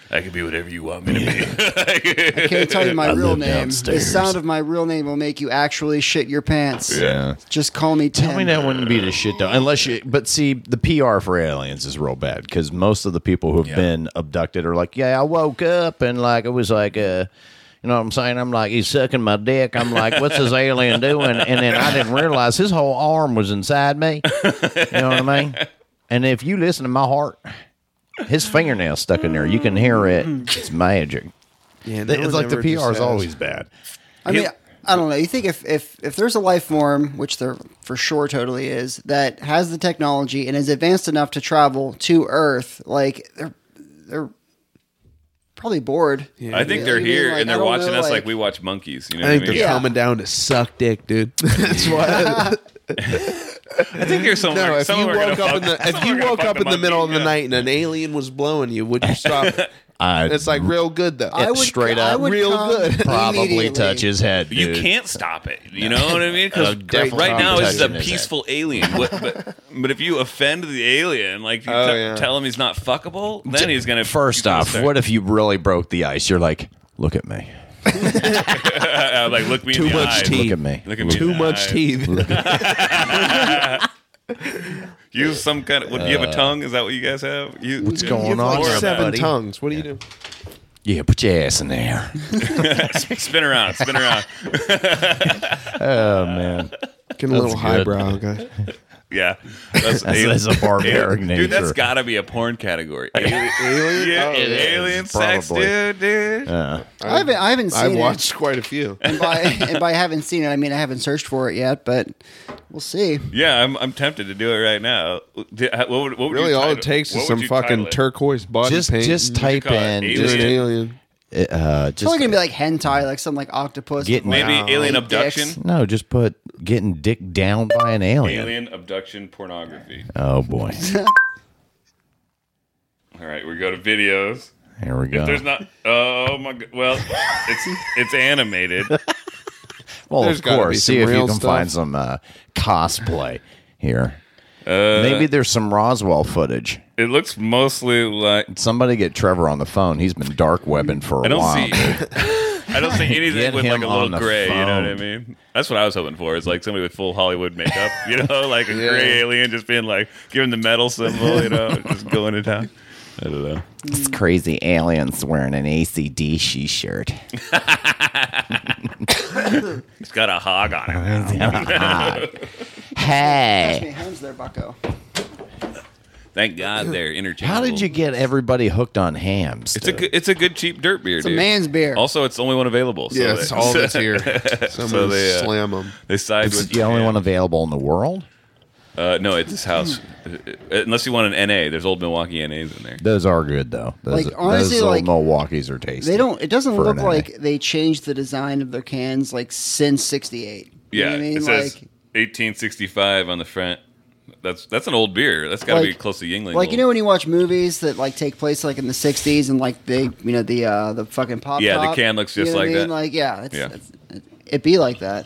I can be whatever you want me to be. I can't tell you my I real live name. downstairs. The sound of my real name will make you actually shit your pants. Yeah. Just call me Tim. Tell me that wouldn't be the shit though, unless you. But see, the P R for aliens is real bad because most of the people who've Yeah. been abducted are like, yeah, I woke up and like it was like uh you know what I'm saying? I'm like, he's sucking my dick. I'm like, what's this alien doing? And then I didn't realize his whole arm was inside me. You know what I mean? And if you listen to my heart, his fingernail stuck in there. You can hear it. It's magic. Yeah, no It's one like the ever P just R is has- always bad. I mean, I don't know. You think if, if, if there's a life form, which there for sure totally is, that has the technology and is advanced enough to travel to Earth, like they're they're probably bored. I think Yeah, they're I mean, here like, and I they're don't watching know, us like, like- we watch monkeys. You know I what I think they're mean? Yeah. coming down to suck dick, dude. That's why. I think you're somewhere. No, if you somewhere woke gonna up in fuck- the if somewhere you gonna woke fuck up in the middle of monkey, the yeah. night and an alien was blowing you, would you stop it? I It's like real good though. I would straight I up would real come good. probably immediately. touch his head. You dude. can't stop it. You know what I mean? Because Uh, definitely right now not it's a touching his peaceful alien. What, but, but if you offend the alien, like you Oh, t- yeah. tell him he's not fuckable, then he's gonna. First he's gonna off, start- what if you really broke the ice? You're like, look at me. like look me Too in the much eyes. teeth. Look at me. Look at me. Too in the much eyes. teeth. Use some kind of. What, do you have a tongue? Is that what you guys have? You, What's you- going you have on more there, of that. Seven buddy? tongues. What do you do? Yeah, put your ass in there. Spin around, spin around. Oh man, Getting a little good. highbrow, guys. Yeah, that's, that's, that's a barbaric nature. Dude, that's got to be a porn category. Alien, Alien? yeah, Oh, it is, alien sex, probably. dude, dude. Uh, I haven't I haven't seen I've it. watched quite a few. And by and by haven't seen it, I mean I haven't searched for it yet, but we'll see. Yeah, I'm, I'm tempted to do it right now. Did- What would, what would Really, you all title- it takes what is would some you fucking title it? turquoise body just paint. just and type call it in alien? just an just, alien. uh, It's probably just gonna be like hentai, like some like octopus. Get- with, like, Maybe Wow. alien like abduction. dicks. no, just put getting dick down by an alien. Alien abduction pornography. Oh boy, All right, we go to videos. here we go. There's not. Oh my god. Well, it's it's animated. Well, There's of gotta be course. some See if you real can stuff. find some uh, cosplay here. Uh, Maybe there's some Roswell footage. It looks mostly like. Somebody get Trevor on the phone. He's been dark webbing for a I don't while. see. I don't see anything Get with like him a on little the gray. You know what I phone. mean? That's what I was hoping for. Is like somebody with full Hollywood makeup. You know, like a gray alien just being like giving the metal symbol. You know, just going to town. I don't know. It's crazy aliens wearing an A C D C shirt. It's got a hog on it. Hey, Hey, hands there, Bucko. Thank God they're interchangeable. how did you get everybody hooked on hams? It's a dude? good, it's a good cheap dirt beer, It's a dude. man's beer. Also, it's the only one available. So Yeah, they, that's all that's here. Somebody they, uh, slam them. They side It's with the only yeah. one available in the world. Uh, no, at this house, Uh, unless you want an N A. There's old Milwaukee N As in there. Those are good though. Those, Like, honestly, those old like, Milwaukees are tasty. They don't. It doesn't for look an A. like they changed the design of their cans like since sixty-eight. You Yeah, know what I mean? it says like, eighteen sixty-five on the front. That's that's an old beer. That's got to be Like- close to Yingling. like you old. know when you watch movies that like take place like in the sixties and like they you know the uh the fucking pop. Yeah, the top, can looks you just know what like I mean? that. Like yeah, it's, Yeah. it's, it, it'd be like that.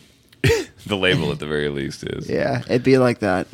the label at the very least is. Yeah, it'd be like that.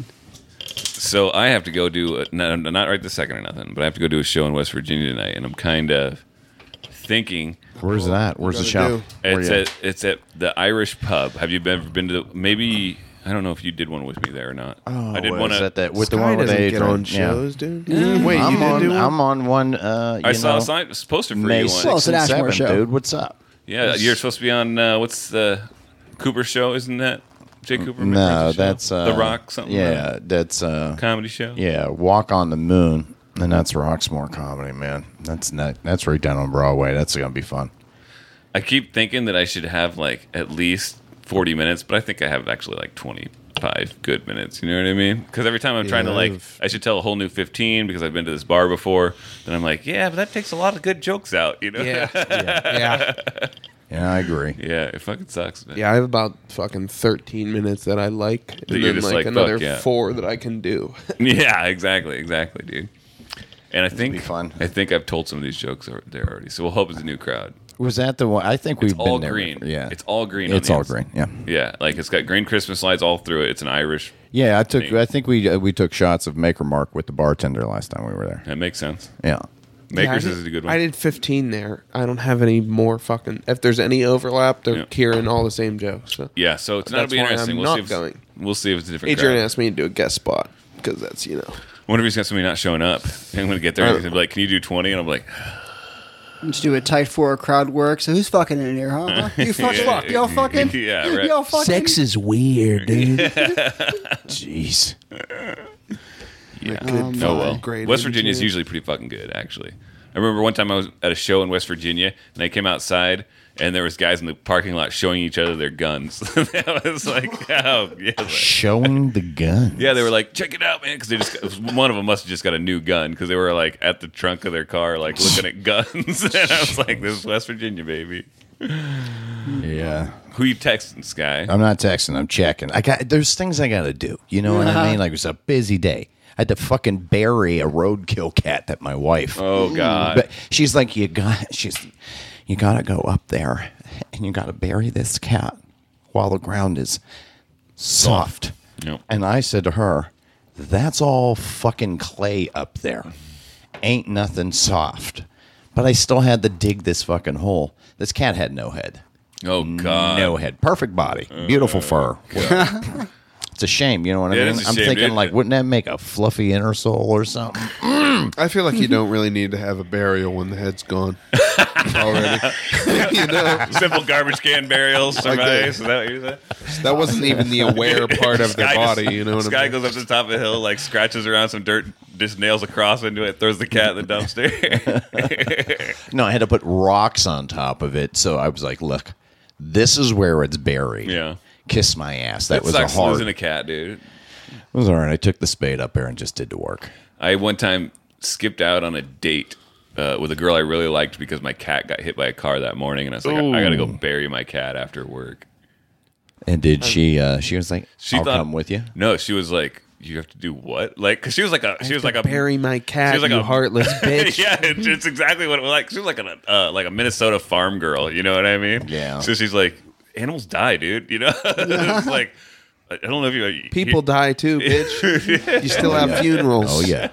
So I have to go do a, not, not right this second or nothing, but I have to go do a show in West Virginia tonight, and I'm kind of thinking. Where's that? Where's the gotta show? do? Where It's you- at it's at the Irish Pub. Have you been been to the, maybe I don't know if you did one with me there or not. Oh, I did what one is at, that, that with the Sky one where doesn't they get on drink- yeah. shows, dude. Wait, I'm you didn't on. do one? I'm on one. Uh, you I saw know, a sign it's posted for May you sixth one. Well, it's an and Ashmore seventh, show. dude. What's up? Yeah, you're supposed to be on uh, what's the Cooper show, isn't that? Jay Cooper? No, runs the show? that's uh, The Rock something. Yeah, that's uh, comedy show. yeah. Walk on the Moon, and that's Roxmore comedy, man. That's not. That's right down on Broadway. That's gonna be fun. I keep thinking that I should have like at least forty minutes, but I think I have actually like twenty-five good minutes. You know what I mean? Because every time I'm trying to Yeah, like, I've- I should tell a whole new fifteen because I've been to this bar before. Then I'm like, yeah, but that takes a lot of good jokes out. You know? Yeah, yeah, Yeah, I agree. yeah. It fucking sucks, man. yeah. I have about fucking thirteen minutes that I like, and you're then just like, like, another fuck yeah. four that I can do. Yeah, exactly, exactly, dude. And I think be fun. I think I've told some of these jokes are- there already, so we'll hope it's a new crowd. Was that the one? I think we've It's all been there. green. Yeah, It's all green. on It's the all inside. green. Yeah, Yeah, like it's got green Christmas lights all through it. It's an Irish. yeah. I took. Thing. I think we uh, we took shots of Maker Mark with the bartender last time we were there. That makes sense. Yeah, Makers Yeah, I is did- a good one. I did fifteen there. I don't have any more fucking. If there's any overlap, they're Yeah. hearing all the same jokes. So. yeah, so tonight will That's be why interesting. I'm We'll not see if going. we'll see if it's a different. Adrian crowd. asked me to do a guest spot because that's you know. What if he's got somebody not showing up? I'm gonna get there and Uh, he's gonna be like, "Can you do twenty?" And I'm like, Just do a tight four crowd work. So who's fucking in here, huh? You fuck, Yeah. fuck, y'all fucking, Yeah, right. y'all fucking. is weird, dude. Jeez. Yeah. Um, Oh well. Great West Virginia is engineer. usually pretty fucking good, actually. I remember one time I was at a show in West Virginia, and I came outside, and there was guys in the parking lot showing each other their guns. That was like, oh yeah, like- Showing the gun. yeah. They were like, check it out, man, because they just one of them must have just got a new gun because they were like at the trunk of their car, like looking at guns, and I was like, this is West Virginia, baby. Yeah. Who you texting, Sky? I'm not texting. I'm checking. I got. There's things I got to do. You know what I mean? Like it was a busy day. I had to fucking bury a roadkill cat that my wife. Oh God. But she's like, you got. She's. You got to go up there, and you got to bury this cat while the ground is soft. Yep. And I said to her, "That's all fucking clay up there. Ain't nothing soft." But I still had to dig this fucking hole. This cat had no head. Oh God. No head. Perfect body. Beautiful fur. It's a shame, you know what I Yeah, it mean? is a I'm shame, thinking, dude. like, wouldn't that make a fluffy inner sole or something? I feel like you don't really need to have a burial when the head's gone already. you know, Simple garbage can burials Like that. suffice. Is that what you said? that wasn't even the aware part of their Sky body. just- You know what Sky I mean? goes up to the top of the hill, like scratches around some dirt, just nails a cross into it, throws the cat in the dumpster. No, I had to put rocks on top of it. So I was like, look, this is where it's buried. Yeah. Kiss my ass. That It was a sucks hard. losing a cat, dude. It was all right. I took the spade up there and just did the work. I one time skipped out on a date uh, with a girl I really liked because my cat got hit by a car that morning, and I was like, I, I got to go bury my cat after work. And did she, uh, she was like, She I'll thought, come with you? No, she was like, you have to do what? Like, because she was like a, she was like a bury my cat, she was like you a- heartless bitch. yeah, it's, it's exactly what it was like. She was like a uh, like a Minnesota farm girl. You know what I mean? Yeah. So she's like, animals die, dude. You know, it's like I don't know if you People you, die too, bitch. You still have funerals. Oh, yeah.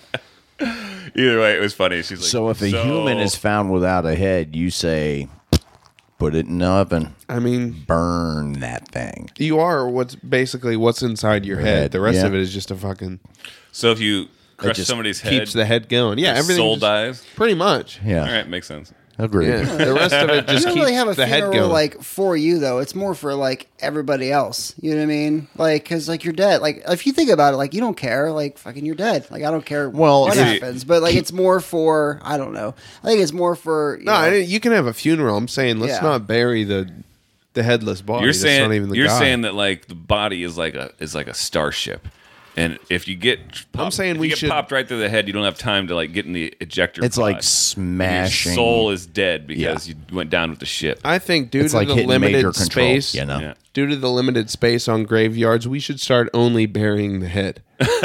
Either way, it was funny. She's like, So if a human is found without a head, you say, put it in the oven, I mean, burn that thing. you are what's basically what's inside your head. head, The rest yeah. of it is just a fucking so if you crush just somebody's head, keeps the head going. Yeah, their everything soul just- dies. pretty much. Yeah. All right, makes sense. Agreed. Yeah, the rest of it You just don't keeps really have a the head funeral going. like for you though. It's more for like everybody else. You know what I mean? Like, because like you're dead. Like if you think about it, like you don't care. Like fucking you're dead. Like I don't care Well, what see, happens. But like it's more for I don't know. I think it's more for you no, know, I didn't, you can have a funeral. I'm saying let's Yeah. not bury the the headless body. You're That's saying not even the you're guy. saying that like the body is like a is like a starship, and if you get popped, saying if we you get should- popped right through the head, you don't have time to like get in the ejector. It's pod. like Your smashing. soul is dead because Yeah. you went down with the ship. I think due It's to like the hitting major limited control. space, You know? Yeah. due to the limited space on graveyards, we should start only burying the head.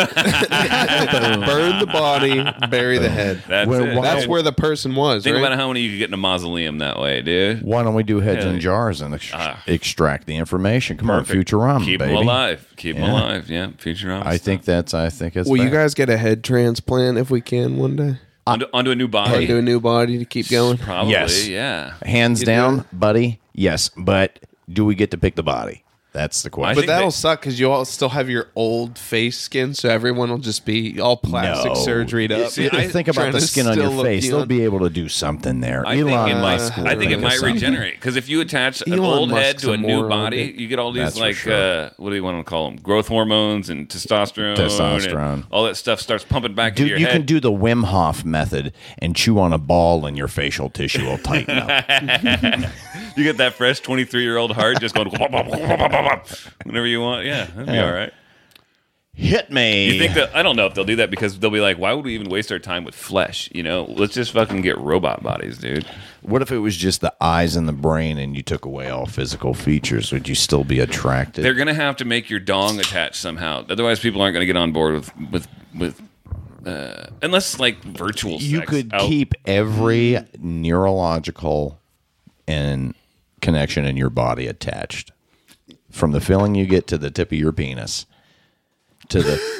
Burn the body, bury the head. That's Well, it. why- That's where the person was. Think right? about how many you could get in a mausoleum that way, dude. Why don't we do heads Yeah. in jars and ex- Ah. extract the information? Come Perfect. on, Futurama, Keep baby. them alive. Keep them Yeah. alive. Yeah, Futurama. I think that's. I think it's. Will you fair. guys get a head transplant if we can one day? onto, onto a new Or body. do a new body to keep going? Probably. Yes. Yeah. hands You do down, it? buddy? Yes, but do we get to pick the body? That's the question. I But think that'll they- suck because you all still have your old face skin, so everyone will just be all plastic No. surgeryed up. See, I think about trying the to skin on still your look face. They'll young. be able to do something there. I think Elon it might. Musk will I think it think of might something. regenerate because if you attach an Elon old head Musk's to a a new moron, body, dude. you get all these That's for like sure. uh, what do you want to call them? Growth hormones and testosterone. Testosterone. and all that stuff starts pumping back Dude, into your you head. can do the Wim Hof method and chew on a ball, and your facial tissue will tighten up. You get that fresh twenty-three year old heart just going whenever you want. Yeah, that'd be Yeah. all right. Hit me. You think that? I don't know if they'll do that because they'll be like, why would we even waste our time with flesh? You know, let's just fucking get robot bodies, dude. What if it was just the eyes and the brain, and you took away all physical features? Would you still be attracted? They're gonna have to make your dong attach somehow. Otherwise, people aren't gonna get on board with with with. Uh, unless like virtual sex. you could out- keep every neurological and connection in your body attached, from the feeling you get to the tip of your penis to the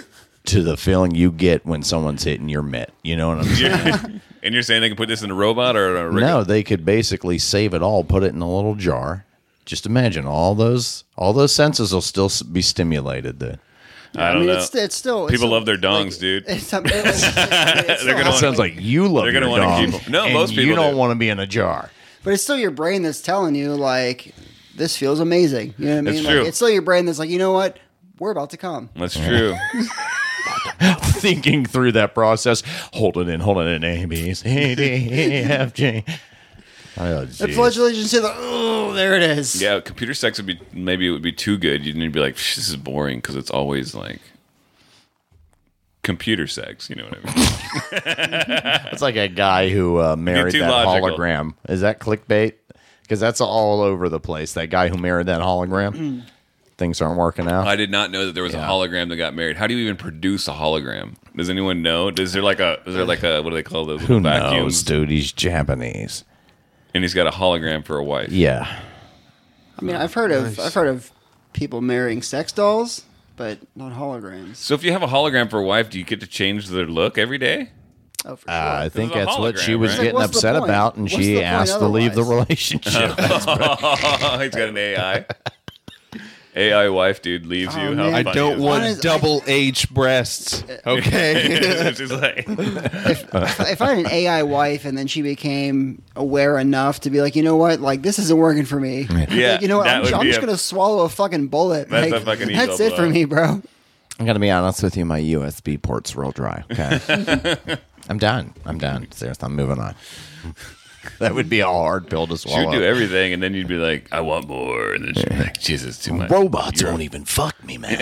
to the feeling you get when someone's hitting your mitt. You know what I'm saying? And you're saying they can put this in a robot or a regular? No, they could basically save it all, put it in a little jar. Just imagine all those all those senses will still s- be stimulated. Then I don't mean, know. It's, it's still People it's love their like, dongs, dude. It's, it's, it's, it's They're gonna that wanna- sounds like you love. They're gonna your wanna dong, keep 'em. No, and most people you don't do. want to be in a jar. But it's still your brain that's telling you, like, this feels amazing. You know what I mean? It's Like, true. it's still your brain that's like, you know what? We're about to come. That's true. Thinking through that process, hold it in, hold it in, A, B, C, D, E, F, G. Oh, The pledge allegiance to the, oh, there it is. Yeah, computer sex would be maybe it would be too good. You'd be like, this is boring because it's always like computer sex. You know what I mean? It's like a guy who uh, married too that logical. hologram. Is that clickbait? Because that's all over the place. That guy who married that hologram. Things aren't working out. I did not know that there was Yeah. a hologram that got married. How do you even produce a hologram? Does anyone know? Is there like a is there like a what do they call those Who vacuums? knows, dude? He's Japanese. And he's got a hologram for a wife. Yeah. I mean, I've heard of I've heard of people marrying sex dolls, but not holograms. So if you have a hologram for a wife, do you get to change their look every day? Oh, for sure. Uh, I think This is a that's what she hologram, was right? getting What's the upset point? about, and What's she the point asked to leave the otherwise? relationship. He's got an A I. A I wife, dude, leaves Oh, you. man. How I funny don't is want Honest- double H breasts. Okay. that? She's like, if I had an A I wife and then she became aware enough to be like, you know what, like this isn't working for me. Yeah, Like, you know what, that I'm, would I'm be just a- gonna swallow a fucking bullet. That's Like, a fucking That's ego it for blow. me, bro. I'm gonna be honest with you. My U S B port's real dry. Okay. I'm done. I'm done. Seriously, I'm moving on. That would be a hard pill to she swallow. would do everything, and then you'd be like, I want more. And then she'd be like, Jesus, too much. Robots You're- won't even fuck me, man.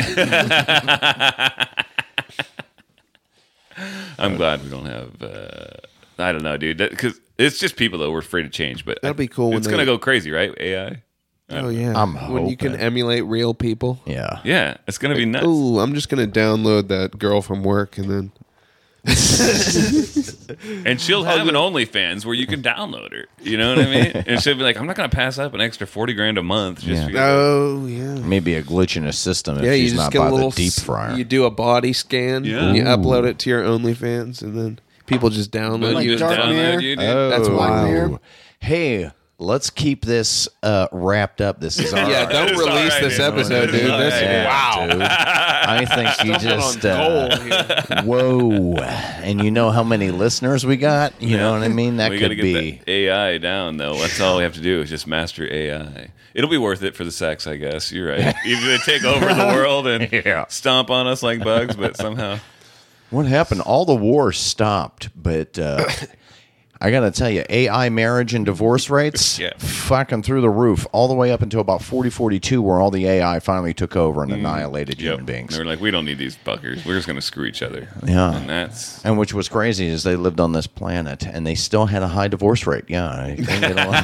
I'm glad we don't have. Uh, I don't know, dude. Because it's just people that we're afraid to change. But That'd be cool when It's they- gonna go crazy, right? A I. Oh yeah. I'm when you can hoping. emulate real people. Yeah. Yeah, it's gonna be nuts. Ooh, I'm just gonna download that girl from work and then And she'll have an OnlyFans where you can download her. You know what I mean? And she'll be like, I'm not gonna pass up an extra forty grand a month. Just Yeah. because- oh yeah. Maybe a glitch in a system if Yeah, you she's just not get by a little the deep s- fryer. You do a body scan. Yeah. And you Ooh. upload it to your OnlyFans, and then people just download But Like you you. just Dark download Mirror? you, dude. That's Oh. Black Mirror. Hey, let's keep this uh, wrapped up. This is our Yeah, don't It's release all right, this dude. episode, dude. It's all This, right, dude. wow. dude. I think you just on goal uh, here. whoa, and you know how many listeners we got. You know what I mean? That we gotta could get be. the A I down, though. That's all we have to do is just master A I. It'll be worth it for the sex, I guess. You're right. Either they take over the world and Yeah. stomp on us like bugs, but somehow. What happened? All the wars stopped, but uh, I got to tell you, A I marriage and divorce rates Yeah. fucking through the roof, all the way up until about forty forty-two, where all the A I finally took over and annihilated Yep. human beings. They were like, we don't need these fuckers. We're just going to screw each other. Yeah. And that's. And which was crazy is they lived on this planet and they still had a high divorce rate. Yeah, they couldn't get along.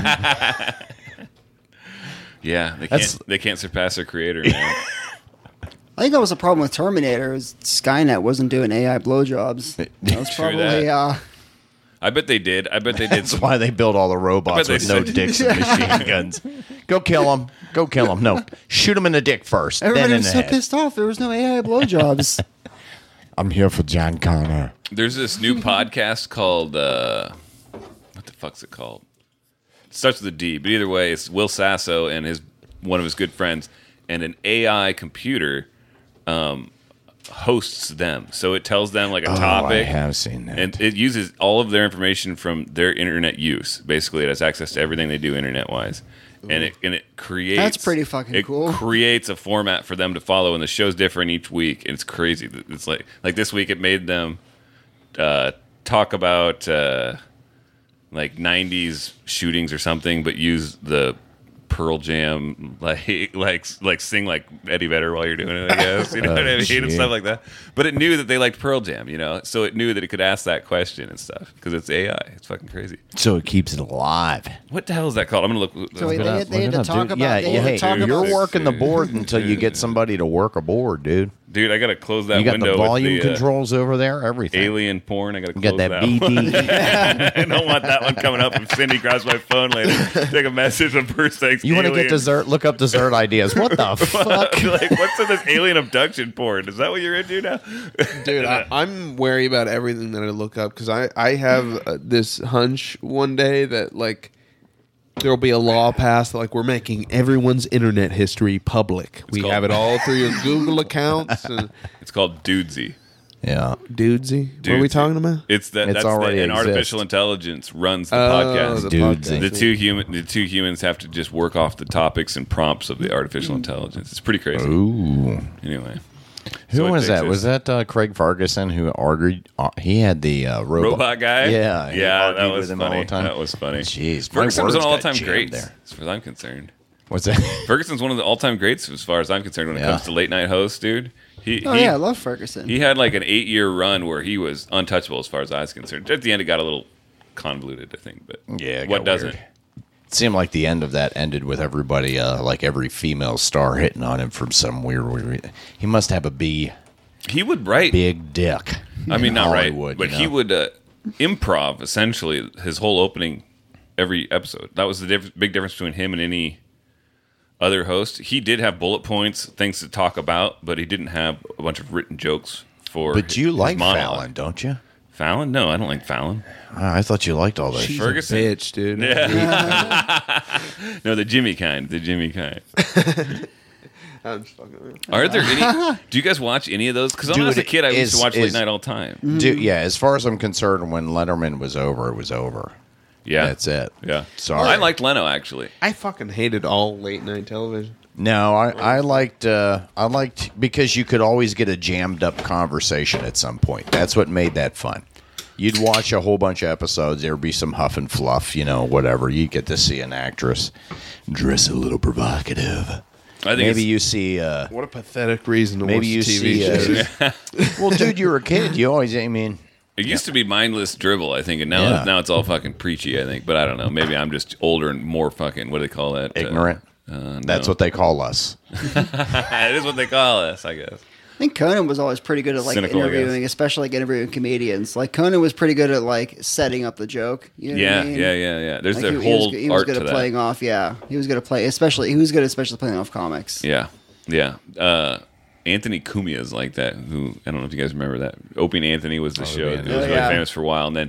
Yeah, they That's- can't, they can't surpass their creator, man. I think that was the problem with Terminator. Is Skynet wasn't doing A I blowjobs. That was True probably that. uh, I bet they did. I bet they did. That's Some, why they built all the robots I bet with they no said- dicks and machine guns. Go kill them. Go kill them. No, shoot them in the dick first, everybody then in was the so head. pissed off. There was no A I blowjobs. I'm here for John Connor. There's this new podcast called. Uh, what the fuck's it called? It starts with a D, but either way, it's Will Sasso and his one of his good friends, and an A I computer um, hosts them. So it tells them like a Oh, I topic. have seen that. And it uses all of their information from their internet use. Basically, it has access to everything they do internet wise, and it and it creates. That's pretty fucking it cool. Creates a format for them to follow, and the show's different each week. And it's crazy. It's like like this week it made them uh, talk about uh, like nineties shootings or something, but use the Pearl Jam, like like like sing like Eddie Vedder while you're doing it, I guess. You know what I mean? shit. And stuff like that. But it knew that they liked Pearl Jam, you know, so it knew that it could ask that question and stuff because it's A I. It's fucking crazy. So it keeps it alive. What the hell is that called? I'm gonna look. So wait, look it they up. had, they had to Look it up, talk dude. about. Yeah, they yeah, had to hey, talk you're about. working the board until you get somebody to work a board, dude. Dude, I gotta close that You got window. the volume with the, uh, controls over there, everything. alien porn. I gotta You close got that B D. I don't want that one coming up if Cindy grabs my phone later. Take a message of first things. You want to get dessert? Look up dessert ideas. What the fuck? Like, what's in this alien abduction porn? Is that what you're into now? Dude, I, I'm wary about everything that I look up because I, I have uh, this hunch one day that, like, there'll be a law passed that, like, we're making everyone's internet history public. we called- have it all through your Google accounts. And It's called Dudesy. Yeah. Dudesy? What are we Dudesy. talking about? It's that It's that's already the, an exists. artificial intelligence runs the Oh, podcast. the Dudesy. podcast. The two human, the two humans have to just work off the topics and prompts of the artificial intelligence. It's pretty crazy. Ooh. Anyway, Who So it was that? takes Was us- that uh, Craig Ferguson who argued? Uh, he had the uh, robot. robot guy? Yeah. he yeah, argued that with was him all funny. the time. That was funny. Jeez, my Ferguson was words an got all-time jammed great, there. as far as I'm concerned. What's that? Ferguson's one of the all-time greats, as far as I'm concerned, when it Yeah. comes to late night hosts, dude. He, Oh he, yeah, I love Ferguson. he had like an eight-year run where he was untouchable, as far as I was concerned. At the end, it got a little convoluted, I think. But Yeah, it what got doesn't? weird. It seemed like the end of that ended with everybody, uh, like every female star hitting on him from some weird, weird. He must have a B, He would write. big dick. I mean, in not right, Hollywood, but you he know? would uh, improv essentially his whole opening every episode. That was the diff- big difference between him and any other host. He did have bullet points, things to talk about, but he didn't have a bunch of written jokes for. But his you like monologue. Fallon, don't you? Fallon? No, I don't like Fallon. Ah, I thought you liked all that. She's shit. Ferguson? a bitch, dude. No, the Jimmy kind. The Jimmy kind. I'm just fucking with you. Are there any? Do you guys watch any of those? Because when I was a Dude, kid, I used is- to watch late is- night all the time. Dude, yeah, as far as I'm concerned, when Letterman was over, it was over. Yeah, That's it. Yeah, Sorry. I liked Leno actually. I fucking hated all late night television. No, I, I liked uh, I liked because you could always get a jammed up conversation at some point. That's what made that fun. You'd watch a whole bunch of episodes. There'd be some huff and fluff, you know, whatever. You get to see an actress dress a little provocative. I think Maybe it's- you see. Uh, What a pathetic reason to maybe watch you T V see. shows. Uh, well, dude, you were a kid. You always. I mean, It used to be mindless dribble, I think, and now Yeah. now it's all fucking preachy, I think. But I don't know. Maybe I'm just older and more fucking. What do they call that? Uh, ignorant. Uh, That's no. what they call us. it is. What they call us, I guess. I think Conan was always pretty good at like Cynical, I guess. interviewing, especially like interviewing comedians. Like Conan was pretty good at like setting up the joke. You know Yeah, what I mean? yeah, yeah, yeah. There's Like, their he, he was whole good- he was art good to at that. playing off. Yeah, he was good at play, especially he was good at especially playing off comics. Yeah, yeah. Uh, Anthony Cumia is like that. Who I don't know if you guys remember that. Opie and Anthony was the show. yeah. It was Oh, really yeah. famous for a while, and then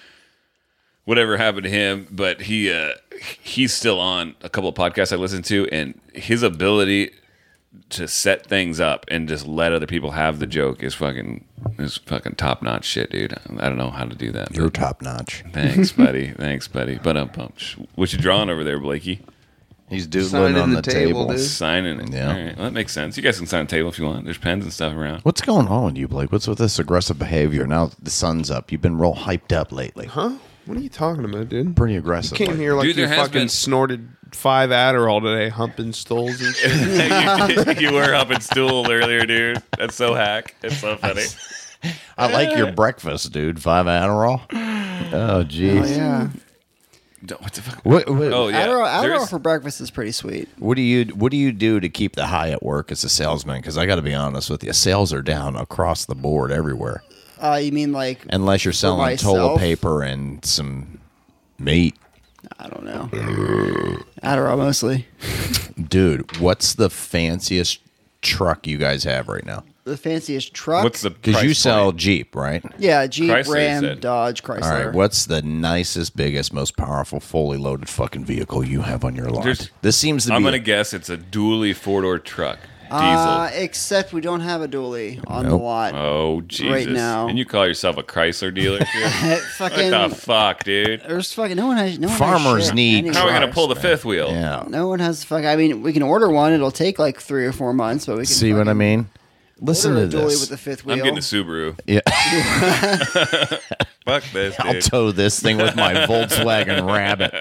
whatever happened to him. But he uh, he's still on a couple of podcasts I listen to, and his ability to set things up and just let other people have the joke is fucking is fucking top notch shit, dude. I don't know how to do that. You're but top notch. thanks, buddy. Thanks, buddy. But um, pump. What you drawing over there, Blakey? He's doodling Signing on the the, table, table. dude. Signing it. Yeah. All right. Well, that makes sense. You guys can sign a table if you want. There's pens and stuff around. What's going on with you, Blake? What's with this aggressive behavior? Now the sun's up. You've been real hyped up lately. Huh? What are you talking about, dude? Pretty aggressive. Came lately. here like Dude, you there has fucking been- snorted five Adderall today, humping stools and shit. you, you were up in stool earlier, dude. That's so hack. It's so funny. I like your breakfast, dude. Five Adderall. Oh, jeez. Oh yeah, What the fuck? What, what, Oh yeah. Adderall, Adderall There's- for breakfast is pretty sweet. what do you What do you do to keep the high at work as a salesman? Because I got to be honest with you, sales are down across the board everywhere. Uh, you mean like Unless you're selling toilet myself? paper and some meat, I don't know, Adderall mostly. dude. What's the fanciest truck you guys have right now? The fanciest truck. What's the Because price you sell point? Jeep, right? yeah, Jeep, Chrysler, you Ram, said. Dodge, Chrysler. All right. What's the nicest, biggest, most powerful, fully loaded fucking vehicle you have on your lot? There's- This seems to I'm be. gonna guess it's a dually four door truck, diesel. Uh, except we don't have a dually on the Nope. lot. oh Jesus! right now. And you call yourself a Chrysler dealership? what fucking, the fuck, dude? there's fucking no one has no one has Farmers shit need anywhere. How are we gonna Christ, pull the man. fifth wheel? yeah. No one has fuck. I mean, we can order one. It'll take like three or four months, but we can See what I fucking mean? Listen order to a dually this. with the fifth wheel. I'm getting a Subaru. yeah. Fuck this, I'll dude. tow this thing with my Volkswagen Rabbit.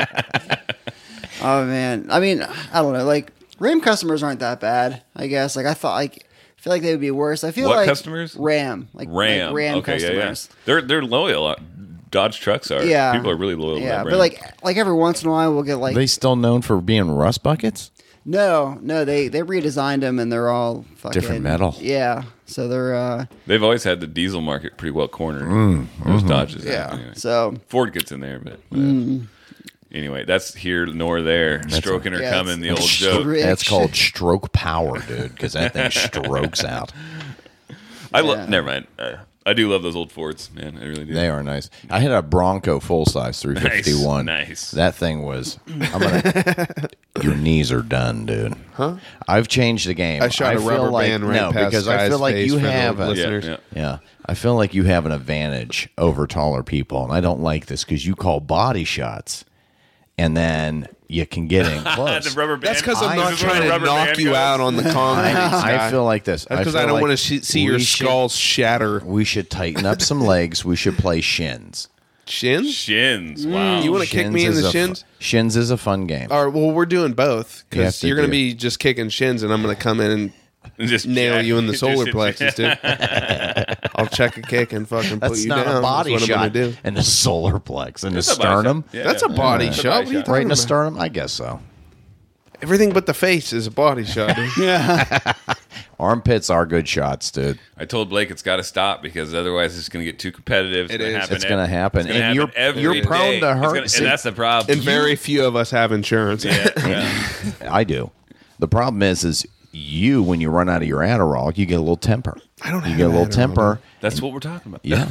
Oh man, I mean, I don't know. Like Ram customers aren't that bad, I guess. Like I thought, like I feel like they would be worse. I feel What like customers? Ram, like Ram. like Ram okay, customers. yeah, yeah. They're they're loyal. Uh, Dodge trucks are. Yeah, People are really loyal. to Yeah, that but brand. like like every once in a while we'll get like they still known for being rust buckets? No, no, they they redesigned them and they're all fucking Different metal. Yeah, so they're uh, They've always had the diesel market pretty well cornered. Mm, Those mm-hmm. Dodges. yeah. Anyway. So Ford gets in there, but whatever. Anyway, that's here nor there. Stroking her yeah, coming, the old it's- joke. Rich. That's called stroke power, dude, because that thing strokes out. I Yeah. love. Never mind. Uh, I do love those old Fords, man. I really do. They are nice. I had a Bronco full size three fifty-one. Nice, nice. That thing was. I'm gonna. Your knees are done, dude. Huh? I've changed the game. I shot a feel rubber like, band right no, past because I Sky's feel like face you for the have a, Yeah, listeners. yeah. yeah. I feel like you have an advantage over taller people, and I don't like this because you call body shots, and then you can get in close. the rubber band. That's because I'm I- not This is where trying the to rubber knock band you goes. out on the concrete. I Scott. feel like this. That's because I, feel don't like want to see your we should- skull shatter. We should tighten up some legs. We should play shins. Shins? Shins. Wow. You want to kick me in is the a fu- shins? shins is a fun game. All right, well, we're doing both You have because to you're going to do- be just kicking shins, and I'm going to come in and Just nail jack- you in the just- solar plexus, dude. I'll check a kick and fucking put That's you not down. a body That's what I'm shot. gonna do. And the solar plex and the That's a body sternum. shot. Yeah, That's yeah. a body That's a shot. body What are you shot. talking Right in the about? sternum? I guess so. Everything but the face is a body shot, dude. Armpits are good shots, dude. I told Blake it's got to stop because otherwise it's going to get too competitive. It's It gonna is. happen It's gonna ev- happen. It's gonna And happen you're- every you're prone day. to It's hurt. gonna- See- and that's the problem. And very few of us have insurance. yeah, yeah. I do. The problem is, is you when you run out of your Adderall, you get a little temper. I don't You have get a little Adderall, temper. That's what we're talking about. Yeah.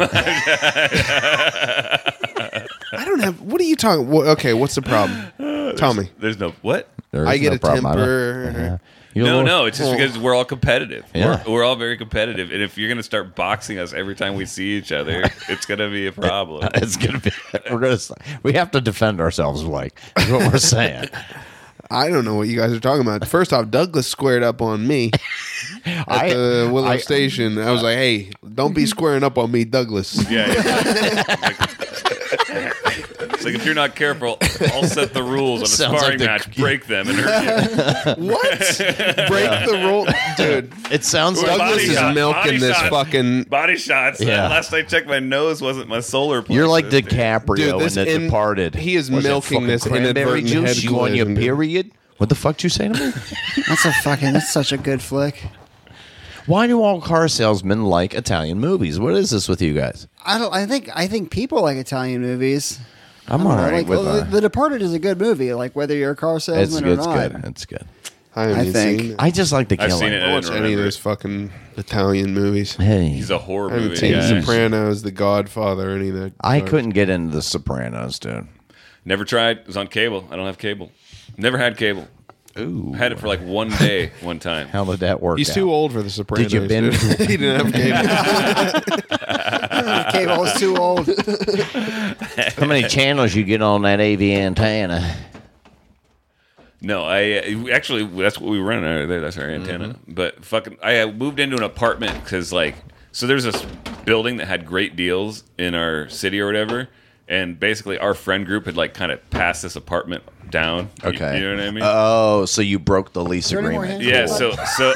I don't have. What are you talking? Wha- Okay, what's the problem? Tell me. There's no what? There I is get no a problem. I don't- temper. Yeah. You're a No, little- no, it's just because we're all competitive. Yeah. We're, we're all very competitive, and if you're going to start boxing us every time we see each other, it's going to be a problem. It's gonna be. We're gonna. We have to defend ourselves, Blake. Is what we're saying. I don't know what you guys are talking about. First off, Douglas squared up on me at I- the Willow I- Station. I was like, "Hey, don't be squaring up on me, Douglas." Yeah, yeah. It's like if you're not careful, I'll set the rules on a Sounds sparring like the- match, break them, and hurt you. What? Break the rule, dude. It sounds Well, like Douglas body is shot, milking body this shot. fucking. Body shots. Yeah. Uh, last I checked, my nose wasn't my solar plexus. you're like dude. DiCaprio Dude, this in The in- Departed. he is Was it milking fucking this cranberry inadvertent juice. head You on your collision, dude. period? What the fuck did you say to me? that's a fucking that's such a good flick. Why do all car salesmen like Italian movies? What is this with you guys? I don't. I think I think people like Italian movies. I'm I don't all know, right like, with well, that. The Departed is a good movie. Like whether you're a car It's, salesman or it's not. good. It's good. I haven't I even think- seen it. I just like the I've killing. seen it. I I watch didn't any of remember those it. fucking Italian movies. Hey, He's a horror I haven't movie seen guy. The Sopranos, The Godfather, any of that. I garbage. couldn't get into The Sopranos, dude. Never tried. It was on cable. I don't have cable. Never had cable. Ooh, Had it for like one day, one time. how did that work? He's out? too old for The Sopranos. you been- dude. he didn't have cable. Cable is too old. How many channels you get on that A V antenna? No, I uh, actually that's what we were running out there. That's our antenna. Mm-hmm. But fucking, I uh, moved into an apartment because like, so there's this building that had great deals in our city or whatever, and basically our friend group had like kind of passed this apartment down. You- Okay, you, know what I mean? Oh, so you broke the lease there any more agreement? hands? yeah. So so.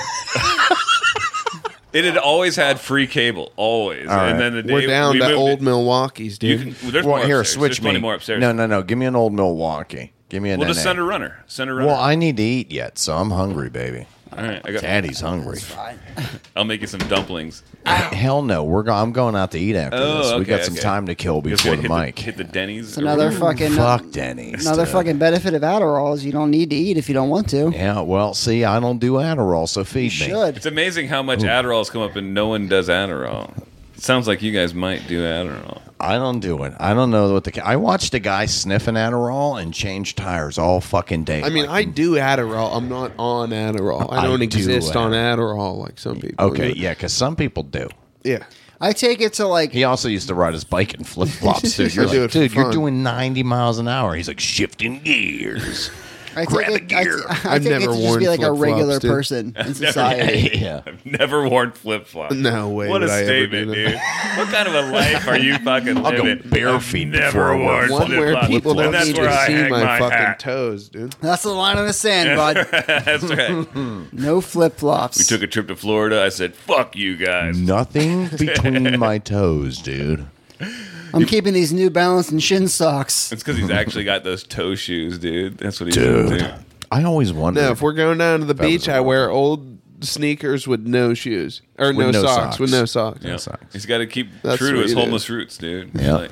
It had always had free cable, always. right. And then the day We're down we to moved old it- Milwaukee's, You dude. can, there's Well, more here, upstairs. switch There's plenty me. more upstairs. No, no, no. Give me an old Milwaukee. Give me an. Well, just N A. send a runner. Send a runner. Well, I need to eat yet, so I'm hungry, baby. All right, I got. Daddy's hungry. I'll make you some dumplings. Hell no, we're go- I'm going out to eat after Oh, this. We okay, got some okay. time to kill Just before gotta the hit mic. hit the Denny's. It's another fucking Fuck Denny's. another dude. fucking benefit of Adderall is you don't need to eat if you don't want to. Yeah, well, see, I don't do Adderall, so feed You me. should. It's amazing how much Adderall's come up and no one does Adderall. It sounds like you guys might do Adderall. I don't do it. I don't know what the. I watched a guy sniffing Adderall and change tires all fucking day. I mean, I Like, do Adderall. I'm not on Adderall. I I don't do exist on Adderall. Adderall like some people. okay, do. yeah, because some people do. Yeah. I take it to like He also used to ride his bike in flip flops, dude. You're I do like, it for dude, you're fun. doing ninety miles an hour. He's like shifting gears. I take grab a it, I, gear. I I've take it never to just worn be like a flip-flops, regular dude. person in society. yeah. I've never worn flip flops. No way What a would I ever statement, do dude. that. What kind of a life are you fucking I'll go living? bare I've feet never before I worn wear One where flip-flops. people don't And that's need where to I see hang my, my fucking hat. toes, dude. That's the line in the sand, bud. That's right. No flip flops. We took a trip to Florida. I said, "Fuck you guys." Nothing between my toes, dude. I'm keeping these New Balance and shin socks. It's because he's actually got those toe shoes, dude. That's what he's Dude. doing. I always wondered. No, if we're going down to the That was beach, a I real wear thing. old sneakers with no shoes or With no, no socks, socks. with no socks. Yeah. sucks. He's got to keep That's true to what his you do. homeless roots, dude. Yeah.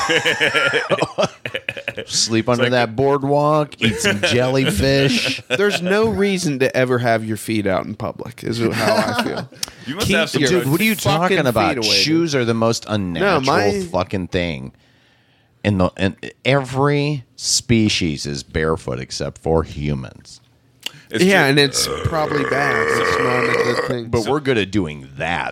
Like, Sleep under like- that boardwalk, eat some jellyfish. There's no reason to ever have your feet out in public. Is how I feel. you must Keep have some. your- Dude, what are you fucking talking feet about? away, dude. Shoes are the most unnatural my- fucking thing. In the in every species is barefoot except for humans. It's Yeah, true. and it's probably bad. It's not a good thing. But we're good at doing that.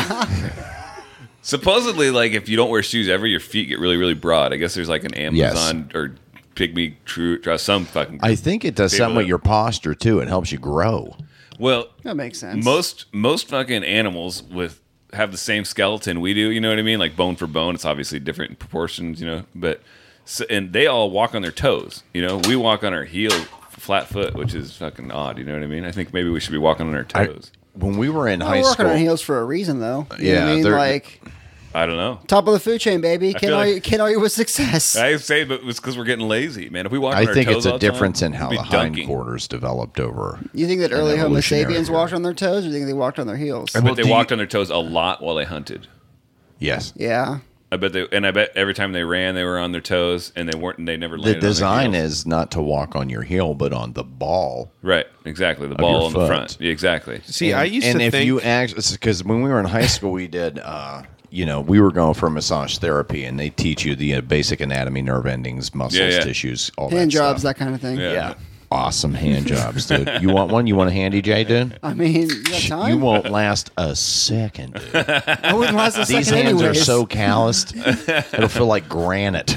Supposedly, like if you don't wear shoes ever, your feet get really, really broad. I guess there's like an Amazon or Pygmy True uh, some fucking. I think it does People something with that- your posture too. It helps you grow. well, That makes sense. most most fucking animals with have the same skeleton we do. You know what I mean? Like bone for bone. It's obviously different in proportions. You know, but so, and they all walk on their toes. You know, we walk on our heel, flat foot, which is fucking odd. You know what I mean? I think maybe we should be walking on our I, toes. when we were in We're high working school, on heels for a reason, though. You know Yeah, what I mean? they're- Like I, don't know. top of the food chain, baby. Can feel all like- you can all you with success. I say, but it's because we're getting lazy, man. If we walk, on I our think toes it's all a the time, difference in how we'd the be dunking. hindquarters developed over. You think that an early Homo evolutionary sapiens period. walked on their toes, or do you think they walked on their heels? I bet Well, they do walked you- on their toes a lot while they hunted. Yes. Yeah. I bet they, and I bet every time they ran, they were on their toes, and they weren't. And they never The landed. design on their heels. is not to walk on your heel, but on the ball. right, exactly. The your ball on the foot. front, yeah, exactly. See, I used and to if think you actually, because when we were in high school, we did, uh, you know, we were going for massage therapy, and they teach you the uh, basic anatomy, nerve endings, muscles, Yeah, yeah. tissues, all Hand that jobs, stuff. that kind of thing. Yeah. Yeah, awesome hand jobs, dude. You want one? You want a handy J, dude? I mean, you got time? You won't last a second, dude. I wouldn't last a These second hands anyways. are so calloused, it'll feel like granite.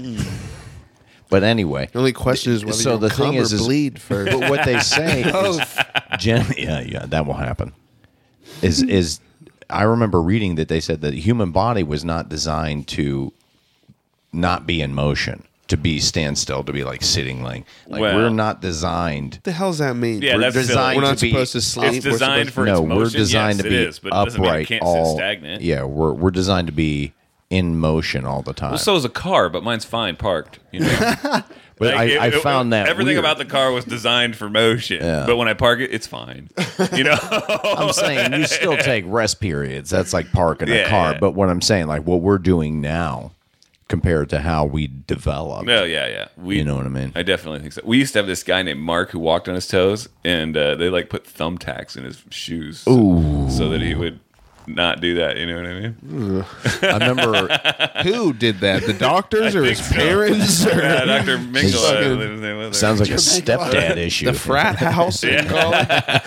But anyway, the only question is whether So you'll the thing come is- or is- bleed first. but what they say is, Gen- yeah, yeah, that will happen. Is is I remember reading that they said that the human body was not designed to not be in motion, to be standstill, to be like sitting, like like Well- we're not designed. What the hell does that mean? Yeah, We're that's designed We're to not be- supposed to sleep. It's We're designed supposed for no, its we're motion. designed Yes, to it be is, but it doesn't mean it upright. can't all sit stagnant. yeah, we're we're designed to be in motion all the time. Well, so is a car, but mine's fine parked. You know? but Like, I, it- I it- found that everything weird. about the car was designed for motion. Yeah. But when I park it, it's fine. You know, I'm saying you still take rest periods. That's like parking Yeah, a car. yeah. But what I'm saying, like what we're doing now, compared to how we developed. no, yeah, yeah. We, You know what I mean? I definitely think so. We used to have this guy named Mark who walked on his toes, and uh, they like put thumbtacks in his shoes, so, so that he would not do that. You know what I mean? I remember Who did that? The doctors or his think so. parents? Or Yeah, Doctor Mitchell. uh, fucking- lives there with her. sounds like a stepdad issue. the frat house in college?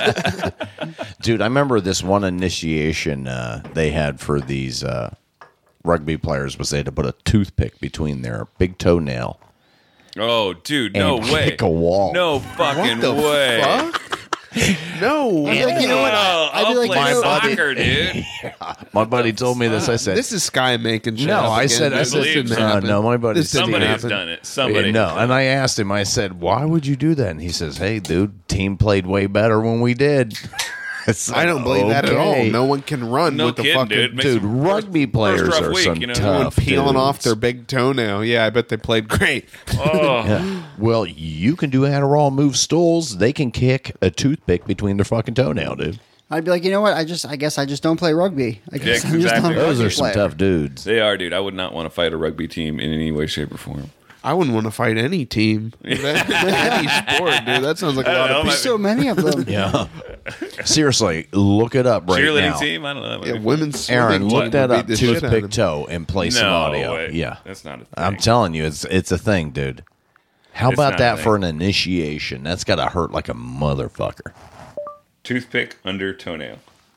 Dude, I remember this one initiation uh, they had for these uh, rugby players was they had to put a toothpick between their big toenail. Oh, dude, no and way. kick a wall. No fucking What the way. fuck? No. I'd be like, you know what? Oh, I'd be I'll like, play you know- soccer, dude. My buddy told me this. I said, This is Sky making shit No, up I again. said- I This said- didn't Uh, happen. no, my buddy This didn't Somebody has happen. done it. Somebody. no. And I asked him, I said, why would you do that? And he says, hey, dude, team played way better when we did. It's I like, don't believe that at all. okay. No one can run No with the kidding, fucking dude. Makes Dude, them rugby first- players first rough are week, some you know? tough peeling dudes. off their big toenail. Yeah, I bet they played great. Oh, Yeah. Well, you can do Adderall, move stools. They can kick a toothpick between their fucking toenail, dude. I'd be like, you know what? I just, I guess, I just don't play rugby. I guess Yeah, I'm just exactly. not a Those rugby are some player. tough dudes. they are, dude. I would not want to fight a rugby team in any way, shape, or form. I wouldn't want to fight any team. any sport, dude. That sounds like a I lot don't of know, There's so many of them. Yeah. Seriously, look it up right Cheerleading now. team? I don't know. Yeah, women's Aaron, swimming look team that would up. beat the shit out of Toothpick them. toe and play some No audio. way. Yeah. That's not a thing. I'm telling you, it's it's a thing, dude. How It's about not a that thing. for an initiation? That's got to hurt like a motherfucker. Toothpick under toenail.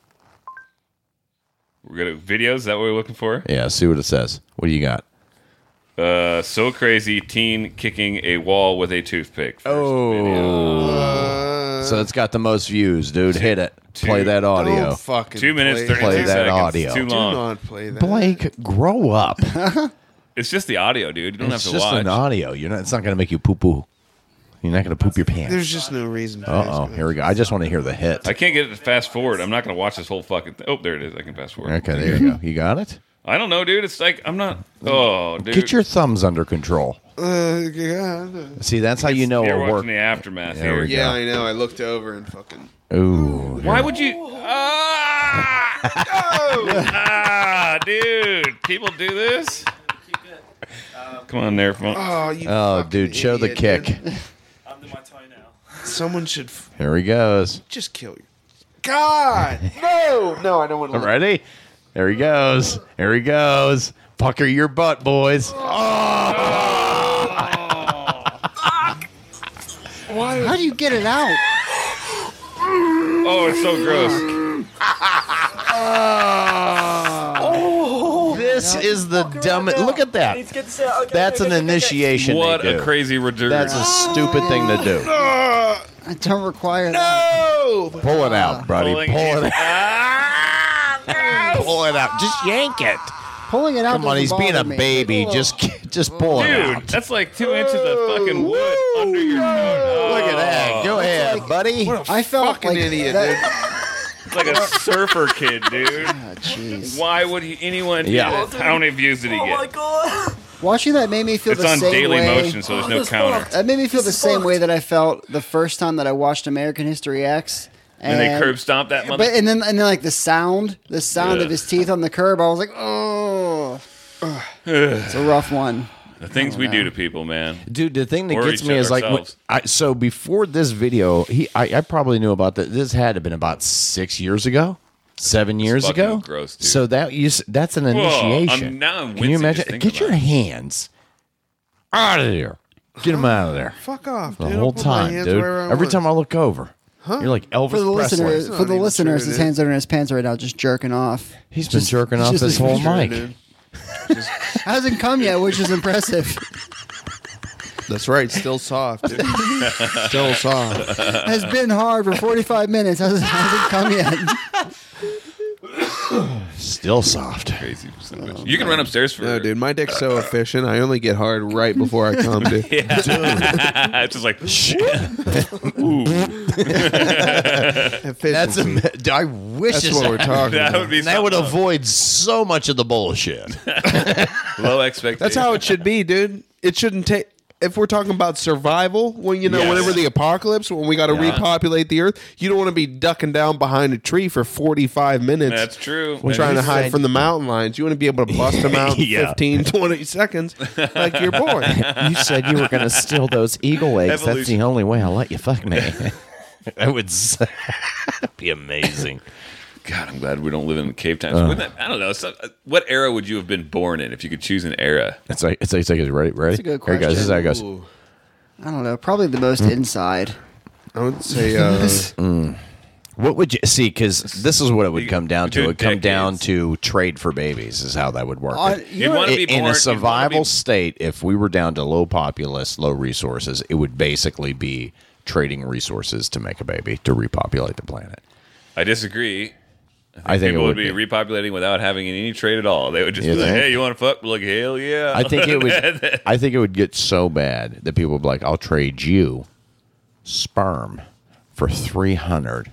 We're gonna videos. Is that what we're looking for? Yeah, see what it says. What do you got? Uh, so crazy teen kicking a wall with a toothpick. First video. Uh, So it's got the most views, dude. Hit it. Play that audio. Don't fucking Two minutes, play, thirty-two Play that seconds. audio. Too Do long. not play that. Blake, grow up. It's just the audio, dude. You don't It's have to just watch. an audio. You're not. It's not going to make you poo poo. You're not going to poop your pants. There's just no reason. for Uh this, oh. man. Here we go. I just want to hear the hit. I can't get it to fast forward. I'm not gonna watch this whole fucking thing. Oh, there it is. I can fast forward. Okay, there you go. You got it. I don't know, dude. It's like I'm not. Oh, dude. Get your thumbs under control. Uh, yeah, See, that's how you know You're a watching work. the aftermath There here. we go. yeah, I know. I looked over and fucking. Ooh. Why would you? Ah! ah, dude! People do this. Come on, there, phone. Oh, you Oh, fucking dude, show the idiot, kick. dude. I'm to my toe now. Someone should f- Here he goes. just kill you. God, no, no, I don't want to. Ready? There he goes. Here he goes. Pucker your butt, boys. How do you get it out? Oh, it's so gross. This is the dumbest. Look at that. Need to get this out. Okay, That's okay, an okay, okay, okay. initiation. What they a do. crazy return. That's a stupid thing to do. I don't require that. No, Pull it out, buddy. Pulling Pull it- it out. Ah, no. Pull it out. Just yank it. Pulling it out. Come on, doesn't he's being a bother me. baby. Just, just pull it Dude, out. that's like two inches of fucking wood under your toe. Look at that. Go ahead, like- buddy. I felt fucking like idiot, that- It's like a surfer kid, dude. Ah, jeez. Why would he, anyone do Yeah. this? How many views did he Oh my get? god. Watching that made me feel It's the on same Daily way. Motion, so there's Oh, no this counter. fucked. That made me feel This the is same way fucked. that I felt the first time that I watched American History X. And they curb stomped that mother. But and then and then like the sound, the sound Yeah. of his teeth on the curb, I was like, oh, it's a rough one. The things we do to people, man. Dude, the thing that Or gets each me is like, when- ourselves. I, so before this video, he, I, I probably knew about that. This had to have been about six years ago, seven years fucking ago. gross, dude. So that you, s- that's an I'm- initiation. now I'm Can you wincing imagine? just Get thinking your about it. hands out of there. Get them out of there. fuck off, The dude. whole I'll put my time, hands dude. wherever I Every want. time I look over, you're like Elvis For the Presley. listeners, That's for not the even listeners, true, his dude. hands are in his pants right now, just jerking off. He's been jerking off just his whole true, mic. Dude. Hasn't come yet, which is impressive. That's right. Still soft. Dude. Still soft. Has been hard for forty-five minutes. Hasn't, hasn't come yet. Still soft. Crazy. son of a bitch. You can run upstairs for. No, dude. My dick's so efficient. I only get hard right before I come, dude. it's just like. That's Efficiency. a, I wish That's this what we're talking That about. would be. that would something avoid so much of the bullshit. low expectations. That's how it should be, dude. It shouldn't take. If we're talking about survival, when you know, Yes. whenever the apocalypse, when we got to Yeah. repopulate the earth, you don't want to be ducking down behind a tree for forty-five minutes. That's true. We're trying to you hide said- from the mountain lions. You want to be able to bust them out in Yeah. fifteen, twenty seconds like your boy. You said you were going to steal those eagle eggs. That's Evolution. the only way I'll let you fuck me. That would s- be amazing. God, I'm glad we don't live in cave times. Wouldn't that- I don't know. So, uh, what era would you have been born in if you could choose an era? It's like it's like, it's like it's ready, ready. That's a good Here it goes. This is how it goes. Ooh. I don't know. Probably the most inside. I would say uh, What would you see? Because this is what it would You- come down to. two It would come down decades. to trade for babies. Is how that would work. Uh, you You'd know wanna what? be in born- a you'd survival wanna be- state, if we were down to low populace, low resources, it would basically be trading resources to make a baby to repopulate the planet. I disagree. I think People it would would be, be. repopulating without having any trade at all. They would just You be like, think? "Hey, you want to fuck?" We're like, "Hell yeah!" I think it would. I think it would get so bad that people would be like, "I'll trade you sperm for three hundred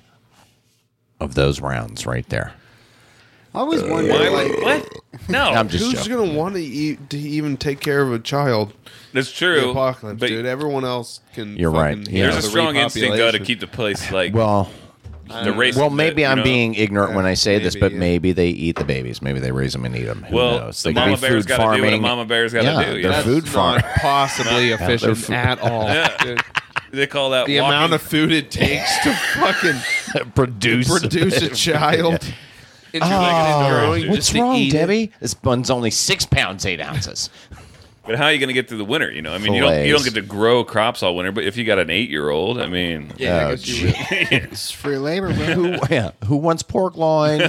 of those rounds right there." I always wondered, Why like, would, what? No, I'm just who's joking. going to want to eat to even take care of a child? that's The true. apocalypse, but dude. Everyone else can. You're fucking right. handle Yeah. there's a the strong instinct though to repopulation. keep the place like Well, the race. well, maybe you I'm know? being ignorant when I say this, Maybe, but yeah. maybe they eat the babies. Maybe they raise them and eat them. Who Well, knows? the They could mama be bear's food got to do what a farming. mama bear's got to Yeah, do. You they're know? That's food farm. not possibly efficient food- at all. Yeah. Dude. They call that The walking, amount of food it takes to fucking Produce, produce a child. Into like an growing, What's just to wrong, eat it. Debbie? This bun's only six pounds eight ounces. But how are you going to get through the winter? You know, I mean, you don't you don't Fillets. get to grow crops all winter. But if you got an eight year old, I mean, Yeah, I Oh, guess you would. it's free labor, bro. Who, yeah, who wants pork loin?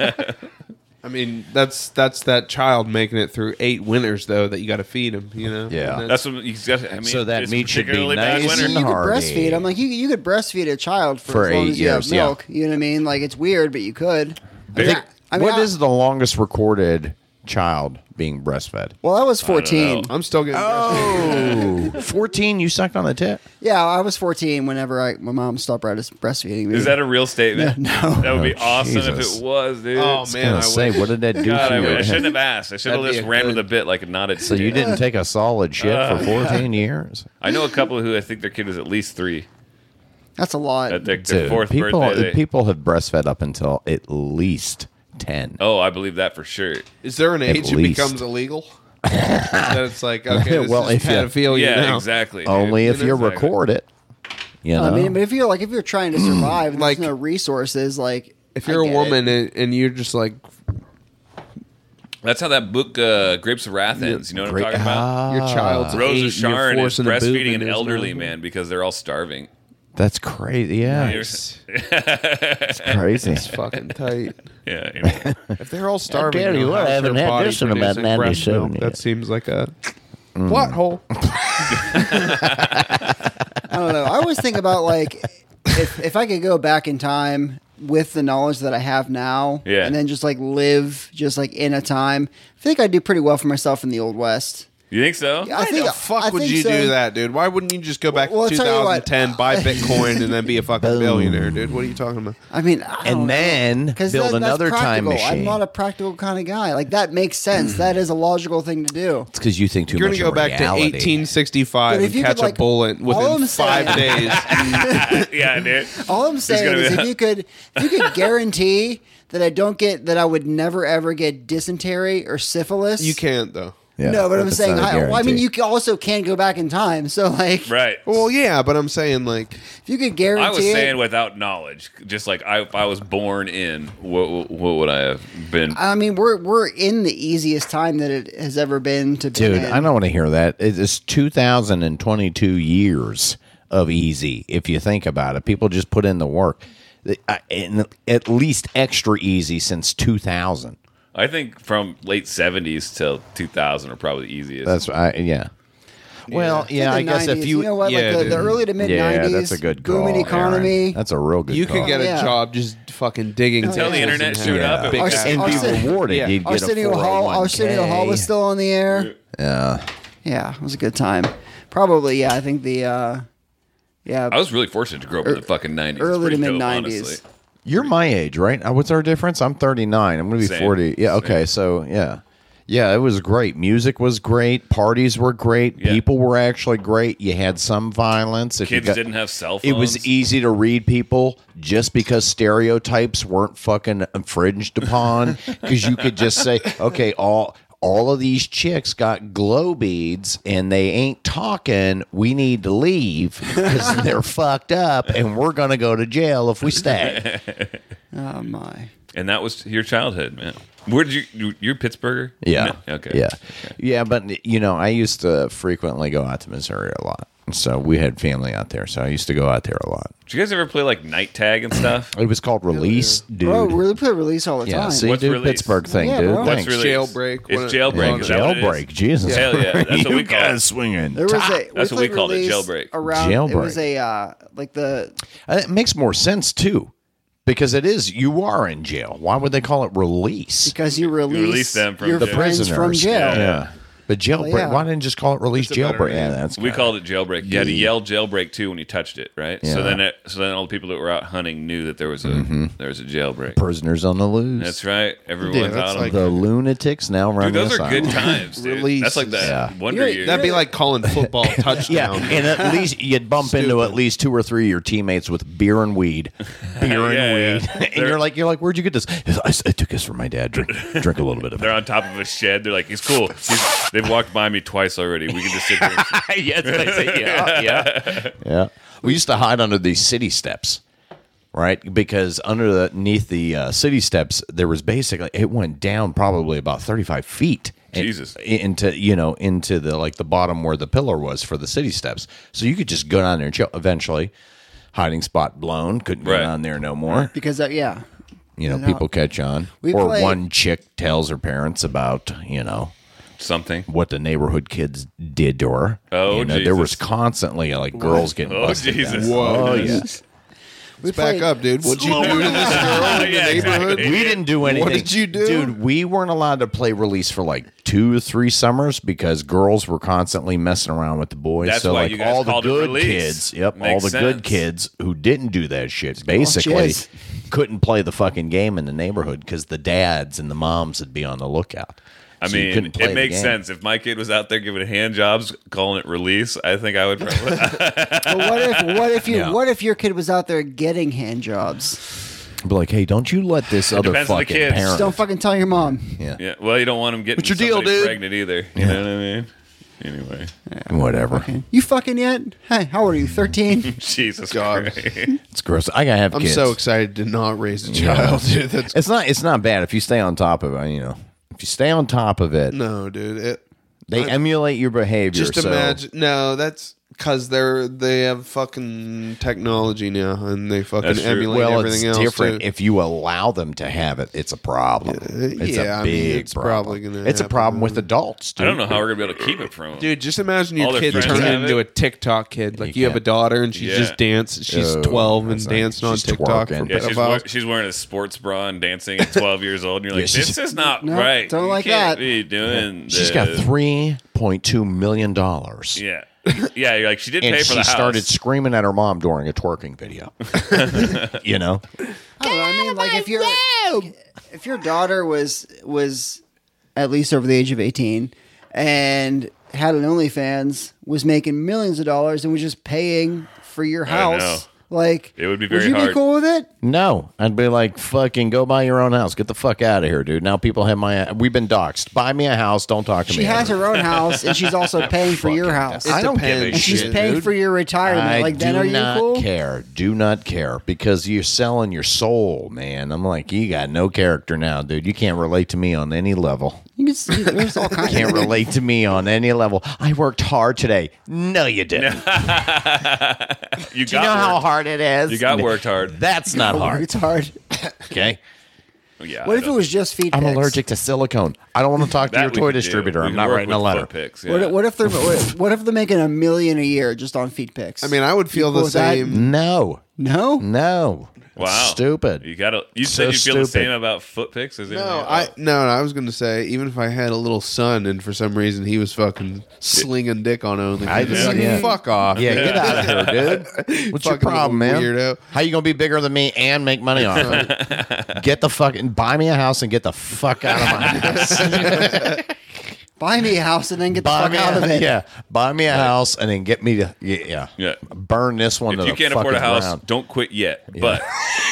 I mean, that's that's that child making it through eight winters though that you got to feed him. You know. Yeah. And that's what you got. I mean, So that it's meat should be particularly bad nice winter. and You could hardy. breastfeed. I'm like, you, you could breastfeed a child for, For as long eight as you have years, yeah. milk. You know what I mean? Like, it's weird, but you could. I think, I mean, what I- is the longest recorded child being breastfed? Well, I was fourteen. I'm still getting. Oh, fourteen, you sucked on the tit? Yeah, I was fourteen whenever I, my mom stopped breast- breastfeeding me. Is that a real statement? No. That would be Oh, awesome Jesus. if it was, dude. Oh I man, I was gonna say, wish. what did that do God, for I, you? I shouldn't have asked. I should have That'd be just a ran with good- a bit like a nodded. So you didn't take a solid shit for fourteen years? I know a couple who I think their kid was at least three. That's a lot. At their, their Dude, fourth people, birthday. they- people have breastfed up until at least ten. oh, I believe that for sure. Is there an age it least. becomes illegal? That it's like okay, this Well, is if you- pedophilia Yeah, now. exactly. dude. Only if you Exactly. record it. You know? I mean, but if you're like if you're trying to survive, and Like- there's no resources. Like If I you're a get woman it. and, and you're just like That's how that book, uh, Grapes of Wrath, ends. You know what Great- I'm talking about? your child's Rose eight, of and you're Sharon is forcing a boob breastfeeding in an his elderly mouth. man because they're all starving. That's crazy. Yeah, Nice. it's crazy. It's fucking tight. Yeah. Anyway. If they're all starving, tell you you know, what, I how's haven't their had body this in about producing breast ninety-seven milk? years. That seems like a plot hole. I don't know. I always think about like if if I could go back in time with the knowledge that I have now, Yeah. and then just like live just like in a time, I think I'd do pretty well for myself in the old west. You think so? I Why think the fuck I would think you so. do that, dude? Why wouldn't you just go back Well, I'll to tell you what. twenty ten, buy Bitcoin, and then be a fucking billionaire, dude? What are you talking about? I mean, I don't And then know. 'Cause build that- that's another time practical. I'm machine. not a practical kind of guy. Like that makes sense. That is a logical thing to do. It's because you think too You're much gonna go of back reality. to eighteen sixty-five But if and you catch could, like, a bullet all within I'm five saying- days. yeah, dude. All I'm saying gonna is, be- if you could, if you could guarantee that I don't get, that I would never ever get dysentery or syphilis. You can't though. Yeah, no, but I'm that's saying, not a I, well, I mean, guarantee. you can also can go back in time. So, like, Right. Well, yeah, but I'm saying like if you could guarantee I was it, saying without knowledge, just like I, if I was born in, what, what would I have been? I mean, we're we're in the easiest time that it has ever been to be Dude, in. I don't want to hear that. It's two thousand twenty-two years of easy. If you think about it, people just put in the work. Uh, and at least extra easy since two thousand. I think from late seventies till two thousand are probably the easiest. That's I yeah. Well, yeah, the I guess nineties, if you, you know what, yeah, like the, dude. the early to mid yeah, nineties, that's a good call, booming economy. Aaron. That's a real good you call. could get a Yeah. job just fucking digging Until the tunnels internet and showed have up, it big was- ass- and Our be city- rewarded. yeah. You'd get Arsenio a Hall, Arsenio Hall was four oh one k. still on the air. Yeah. Yeah, it was a good time. Probably, yeah. I think the uh, yeah, I was really fortunate to grow up in the fucking nineties. It's early to pretty dope, mid nineties. honestly. You're my age, right? Uh, What's our difference? I'm thirty-nine. I'm going to be Same. forty. Yeah, okay. Same. So, yeah. Yeah, it was great. Music was great. Parties were great. Yeah. People were actually great. You had some violence. If you Kids got- didn't have cell phones. It was easy to read people just because stereotypes weren't fucking infringed upon. Because you could just say, okay, all all of these chicks got glow beads and they ain't talking. We need to leave because they're fucked up and we're gonna go to jail if we stay. oh my. And that was your childhood, man. Where did you? you you're Pittsburgher? Yeah. No? Okay. Yeah. Okay. Yeah, but you know, I used to frequently go out to Missouri a lot. So we had family out there, so I used to go out there a lot. Did you guys ever play like night tag and stuff? It was called Release, dude. Bro, we play release all the yeah, time. see, What's dude, Release? Pittsburgh thing, Yeah, dude. bro. What's Thanks. release? Jailbreak. It's What- jailbreak. Yeah, Is that what it is? jailbreak, Jesus. Hell yeah, that's what we call it. swinging. There was a That's we what we played called it, release jailbreak. Around it Jailbreak. was a uh, like the Uh, It makes more sense too, because it is you are in jail. Why would they call it release? because you release, release them from your the friends prisoners from jail. Yeah. But jailbreak. yeah. Why didn't you just call it release That's a better jailbreak? name. Yeah, that's We good. called it jailbreak. You had to Yeah. yell jailbreak too when you touched it, right? Yeah. So then, it, so then all the people that were out hunting knew that there was a Mm-hmm. there was a jailbreak. prisoners on the loose. That's right. Everyone's Yeah, that's out on like- The lunatics now run Dude, those the are good asylum. times, dude. Release. That's like the Yeah. Wonder You're- Years. That'd be like calling football Yeah, touchdown. and at least you'd bump into Stupid. at least two or three of your teammates with beer and weed, beer and Yeah, yeah. weed, and They're- you're like, you're like, where'd you get this? I, I took this from my dad. Drink, drink a little bit of They're it. on top of a shed. They're like, "He's cool. He's, they've walked by me twice already. We can just sit there." yes, I say, yeah, yeah, yeah. We used to hide under these city steps, right? Because underneath the uh, city steps, there was basically it went down probably about thirty-five feet. and- Jesus. into you know into the like the bottom where the pillar was for the city steps, so you could just go down there and chill. Eventually, hiding spot blown, couldn't go Right. down there no more. Because uh, yeah, You know, No. people catch on, We or play- one chick tells her parents about you know Something. what the neighborhood kids did to her. Oh, you know, there was Jesus. constantly like girls getting Oh, busted Jesus. down. Whoa. Oh yeah. Let's back played- up, dude. What'd you do to this girl in Yeah, the neighborhood? exactly. We didn't do anything. What did you do? Dude, we weren't allowed to play release for like two or three summers because girls were constantly messing around with the boys. That's so why like you guys all the called it good release. kids, yep, all Makes the good sense. kids who didn't do that shit basically jizz. couldn't play the fucking game in the neighborhood because the dads and the moms would be on the lookout. I So you mean, couldn't play it the makes game. sense. If my kid was out there giving hand jobs, calling it release, I think I would probably. But what if what if you Yeah. what if your kid was out there getting hand jobs? Be like, hey, don't you let this other depends on the fucking kids. parent. Just don't fucking tell your mom. yeah. yeah. Well, you don't want them getting What's your deal, somebody dude? pregnant either. You know what I mean? Anyway, Whatever. You fucking yet? Hey, how old are you? Thirteen? Jesus God. Christ. It's gross. I gotta have I'm kids. so excited to not raise a child, dude. That's It's not. It's not bad if you stay on top of it. You know, if you stay on top of it, no, dude. It, they emulate your behavior. just so imagine. No, that's because they're they have fucking technology now, and they fucking That's true. emulate well, everything it's else. different. too. If you allow them to have it, it's a problem. It's yeah, a I big mean, it's problem. probably gonna It's a happen. problem with adults. Dude. I don't know how we're gonna be able to keep it from them. Dude, just imagine All your their kid friends turning have into it. a TikTok kid. Like You you, have a can't. daughter and she Yeah. just dance. She's Oh, twelve and that's like- dancing on she's TikTok twerking. for Yeah, she's, pedophiles. wear, she's wearing a sports bra and dancing at twelve years old, and you're Yeah, like, she's- "This is not No, right. don't You like can't that." Be doing She's got this." three point two million dollars. Yeah, yeah. You're like, she did And pay for she the house. started screaming at her mom during a twerking video. you know, I don't know. I mean, like if your if your daughter was was at least over the age of eighteen and had an OnlyFans, was making millions of dollars, and was just paying for your I house, know. like It would be would very you hard. be cool with it? no, I'd be like, fucking go buy your own house. Get the fuck out of here, dude. Now people have my. We've been doxxed. Buy me a house. Don't talk to She me. has ever. her own house, and she's also paying for your house. It I don't give a depends, And she's shit, paying dude. for your retirement. I like, then do are you not cool? care. Do not care because you're selling your soul, man. I'm like, you got no character now, dude. You can't relate to me on any level. You can see, there's all kinds. Can't relate to me on any level. I worked hard today. No, you didn't. You Do you got know how worked. hard it is? You got worked hard. That's not hard. It's hard. Okay. Yeah. What I if it don't- was just feet I'm pics? allergic to silicone. I don't want to talk to that your we toy could do. distributor. We I'm could not work writing a with letter. foot pics, What, yeah. what if they're what, what if they're making a million a year just on feet pics? I mean, I would feel You the cool with that? same. No. no. No. Wow. Stupid. You gotta. You So said you feel the stupid. same about foot pics as anything No, else? I no, no. I was going to say even if I had a little son and for some reason he was fucking slinging dick on OnlyFans, I I'd be just- like, yeah. fuck off. Yeah, get out of here, dude. What's your Fucking problem, man? little weirdo. How you gonna be bigger than me and make money off it? Get the fucking buy me a house and get the fuck out of my house. Buy me a house and then get the buy fuck me out a, of it. Yeah, buy me a house and then get me to yeah, yeah. Yeah. Burn this one. If to you the can't afford a fucking house, ground. don't quit yet. But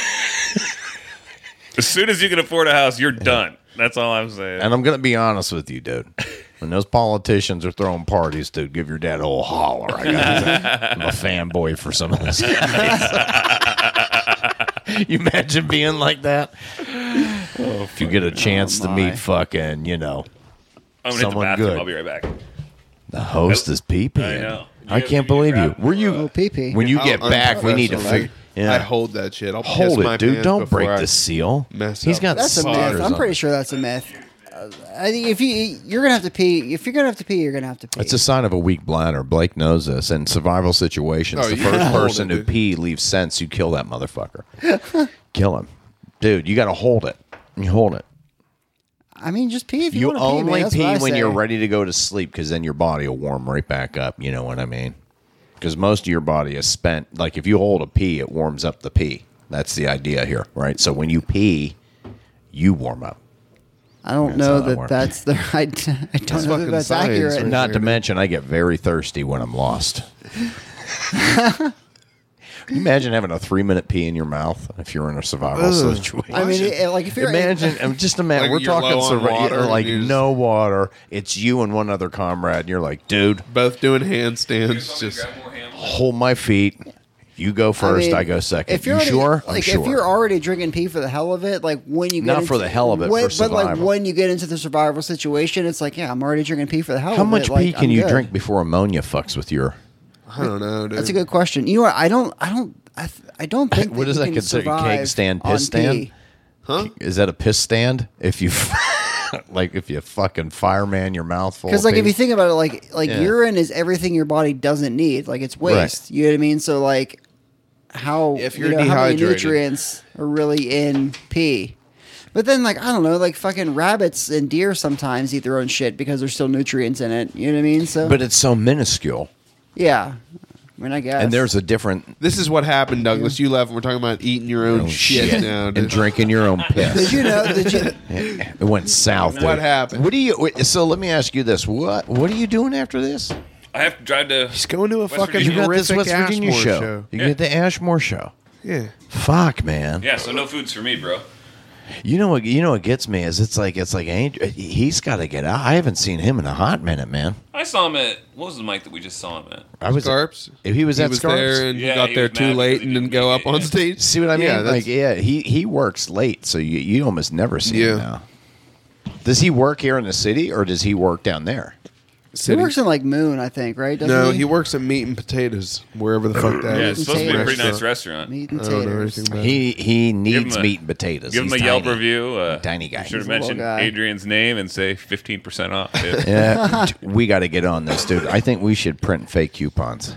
as soon as you can afford a house, you're done. That's all I'm saying. And I'm gonna be honest with you, dude. When those politicians are throwing parties, dude, give your dad a whole holler. I got I'm a fanboy for some of this. You imagine being like that? If you get a chance to my. meet fucking, you know, I'm gonna hit the someone bathroom. good. I'll be right back. the host is pee-peeing. I know. I You- can't you believe you. grab Were you Oh, pee-pee. when you How get back? We need to unprofessional. figure. Yeah. I hold that shit. I'll Hold piss my it, dude. pants Don't before break I the seal. mess He's up. got That's a spotters myth. I'm on. pretty sure that's a myth. Uh, I think if you you're gonna have to pee, if you're gonna have to pee, you're gonna have to pee. It's a sign of a weak bladder. Blake knows this. In survival situations, Oh, the you first gotta hold person it, to dude. pee leaves sense. You kill that motherfucker. Kill him, dude. You got to hold it. You hold it. I mean, just pee if you, You want to pee. man. only That's pee what I when say. you're ready to go to sleep, because then your body will warm right back up. You know what I mean? Because most of your body is spent. Like if you hold a pee, it warms up the pee. That's the idea here, right? So when you pee, you warm up. I don't That's know how that that works. that's the. I, I don't know that fucking that's science, accurate. right? Not to mention, I get very thirsty when I'm lost. Can you imagine having a three minute pee in your mouth if you're in a survival Ugh. situation? I mean, it, like if you're Imagine, um, just imagine, Like we're you're talking low on survi- water like and you just- no water. It's you and one other comrade, and you're like, dude, Both doing handstands. Just hold my feet. You go first, I, mean, go second. If you're you already, sure? I'm Like sure. if you're already drinking pee for the hell of it, like when you get Not into, for the hell of it, when, for but like survival. when you get into the survival situation, it's like, yeah, I'm already drinking pee for the hell How of much it. Like, pee can I'm you good. drink before ammonia fucks with your? I don't know, dude. That's a good question. You know what? I don't. I don't. I, th- I don't think. What that is you that can considered? survive Keg stand, on piss stand? pee. Huh? Is that a piss stand? If you like, if you fucking fireman your mouth full. Because of like if pee? you think about it, like like Yeah. urine is everything your body doesn't need. Like it's waste. You know what I mean? So like how If you you're know, how many dehydrated. nutrients are really in pee. But then, like, I don't know, like fucking rabbits and deer sometimes eat their own shit because there's still nutrients in it. You know what I mean? So, But it's so minuscule. yeah. I mean, I guess. And there's a different This is what happened, Douglas. You left and we're talking about eating your own shit, now. and dude. drinking your own piss. Did you know? Did you? It went south. What dude. happened? What do you? wait, So let me ask you this: what What are you doing after this? I have to drive to. He's going to a West fucking Virginia. You got this horrific West Virginia Ashmore show. show. You Yeah. get the Ashmore show. Yeah. Fuck, man. Yeah, so no foods for me, bro. You know what? You know what gets me is it's like it's like Andrew, he's got to get out. I haven't seen him in a hot minute, man. I saw him at what was the mic that we just saw him at? I was Scarps. He was He at was Scarps. there and Yeah, he got he there was too mad late because he and didn't didn't go make up it, on yeah. stage. See what I mean? Yeah, that's- like, yeah, he he works late, so you you almost never see Yeah. him now. Does he work here in the city or does he work down there? He City. works in like Moon, I think, right? Doesn't No, he? he works at Meat and Potatoes, wherever the fuck that is. Yeah, it's supposed to be a pretty Potatoes. nice restaurant. Meat and I don't know taters. anything about it. He he needs him a- meat and potatoes. Give him He's a Yelp tiny. review. Uh, Tiny guy. You should have He's a little mentioned guy. Adrian's name and say fifteen percent off. dude. Yeah, we got to get on this, dude. I think we should print fake coupons.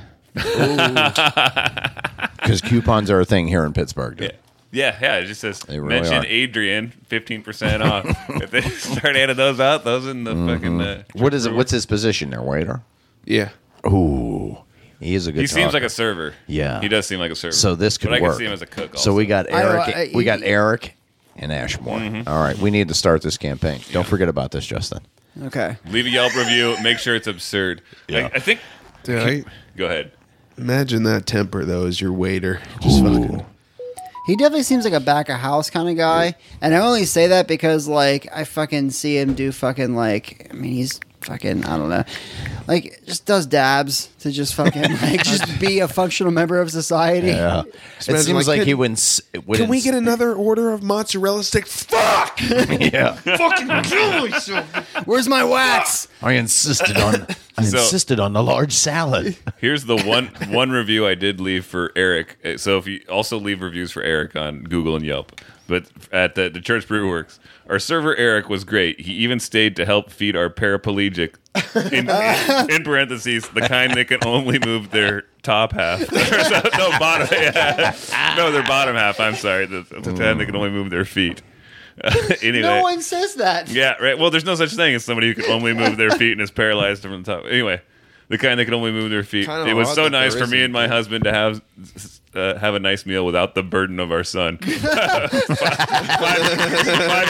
Because coupons are a thing here in Pittsburgh, dude. Yeah, yeah. It just says They really mention are. Adrian, fifteen percent off. If they start handing those out, those in the fucking. Uh, What is it? What's his position there, waiter? Yeah. Ooh, he is a good. he seems talker. like a server. Yeah. he does seem like a server. So this could but work. I can see him as a cook. Also. So we got I- Eric. I- we got he- Eric and Ashmore. Mm-hmm. All right, we need to start this campaign. Don't forget about this, Justin. Okay. leave a Yelp review. Make sure it's absurd. Yeah. I, I think. Dude, I, Go ahead. imagine that temper, though, as your waiter. Just fucking. He definitely seems like a back of house kind of guy, and I only say that because like I fucking see him do fucking like I mean he's fucking I don't know, like just does dabs to just fucking like just be a functional member of society. Yeah, it imagine, seems like, like, can- he wouldn't. s- wouldn't Can we s- get another order of mozzarella sticks? Fuck! Yeah, Fucking kill myself. Where's my wax? I insisted on. I So- insisted on the large salad. Here's the one one review I did leave for Eric. Uh, So if you also leave reviews for Eric on Google and Yelp, but at the, the Church Brew Works, our server Eric was great. He even stayed to help feed our paraplegic. In, in parentheses, the kind that can only move their top half. no, bottom. Yeah. No, their bottom half. I'm sorry. The, the kind that can only move their feet. anyway. No one says that. Yeah, right. Well, there's no such thing as somebody who can only move their feet and is paralyzed from the top. Anyway, the kind that can only move their feet. Kinda It was odd so that nice there for me isn't, and my yeah. husband to have uh, have a nice meal without the burden of our son. five, five, five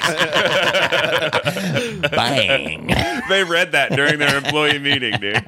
stars. Bang. They read that during their employee meeting, dude.